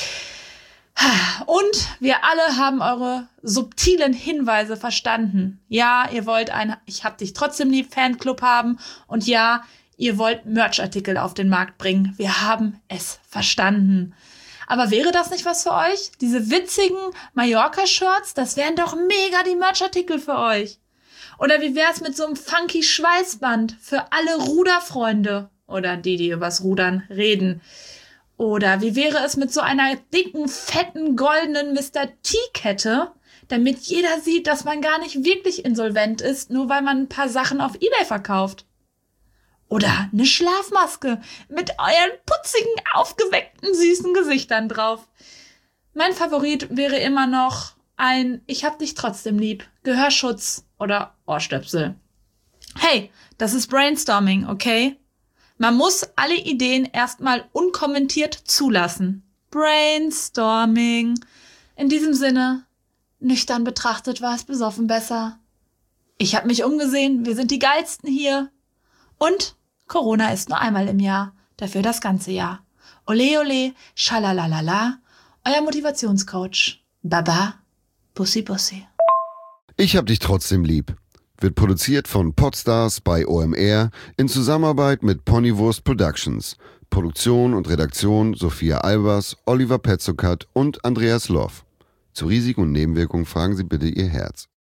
Und wir alle haben eure subtilen Hinweise verstanden. Ja, ihr wollt ein Ich hab dich trotzdem lieb Fanclub haben. Und ja, ihr wollt Merchartikel auf den Markt bringen. Wir haben es verstanden. Aber wäre das nicht was für euch? Diese witzigen Mallorca-Shirts, das wären doch mega die Merchartikel für euch. Oder wie wär's mit so einem funky Schweißband für alle Ruderfreunde? Oder die, die übers Rudern reden. Oder wie wäre es mit so einer dicken, fetten, goldenen Mister T-Kette, damit jeder sieht, dass man gar nicht wirklich insolvent ist, nur weil man ein paar Sachen auf eBay verkauft? Oder eine Schlafmaske mit euren putzigen, aufgeweckten, süßen Gesichtern drauf. Mein Favorit wäre immer noch ein Ich hab dich trotzdem lieb, Gehörschutz oder Ohrstöpsel. Hey, das ist Brainstorming, okay? Man muss alle Ideen erstmal unkommentiert zulassen. Brainstorming. In diesem Sinne, nüchtern betrachtet war es besoffen besser. Ich hab mich umgesehen, wir sind die Geilsten hier. Und Corona ist nur einmal im Jahr, dafür das ganze Jahr. Ole ole, schalalalala, euer Motivationscoach. Baba, Bussi Bussi.
Ich hab dich trotzdem lieb. Wird produziert von Podstars bei O M R in Zusammenarbeit mit Ponywurst Productions. Produktion und Redaktion Sophia Albers, Oliver Petzokat und Andreas Loff. Zu Risiken und Nebenwirkungen fragen Sie bitte Ihr Herz.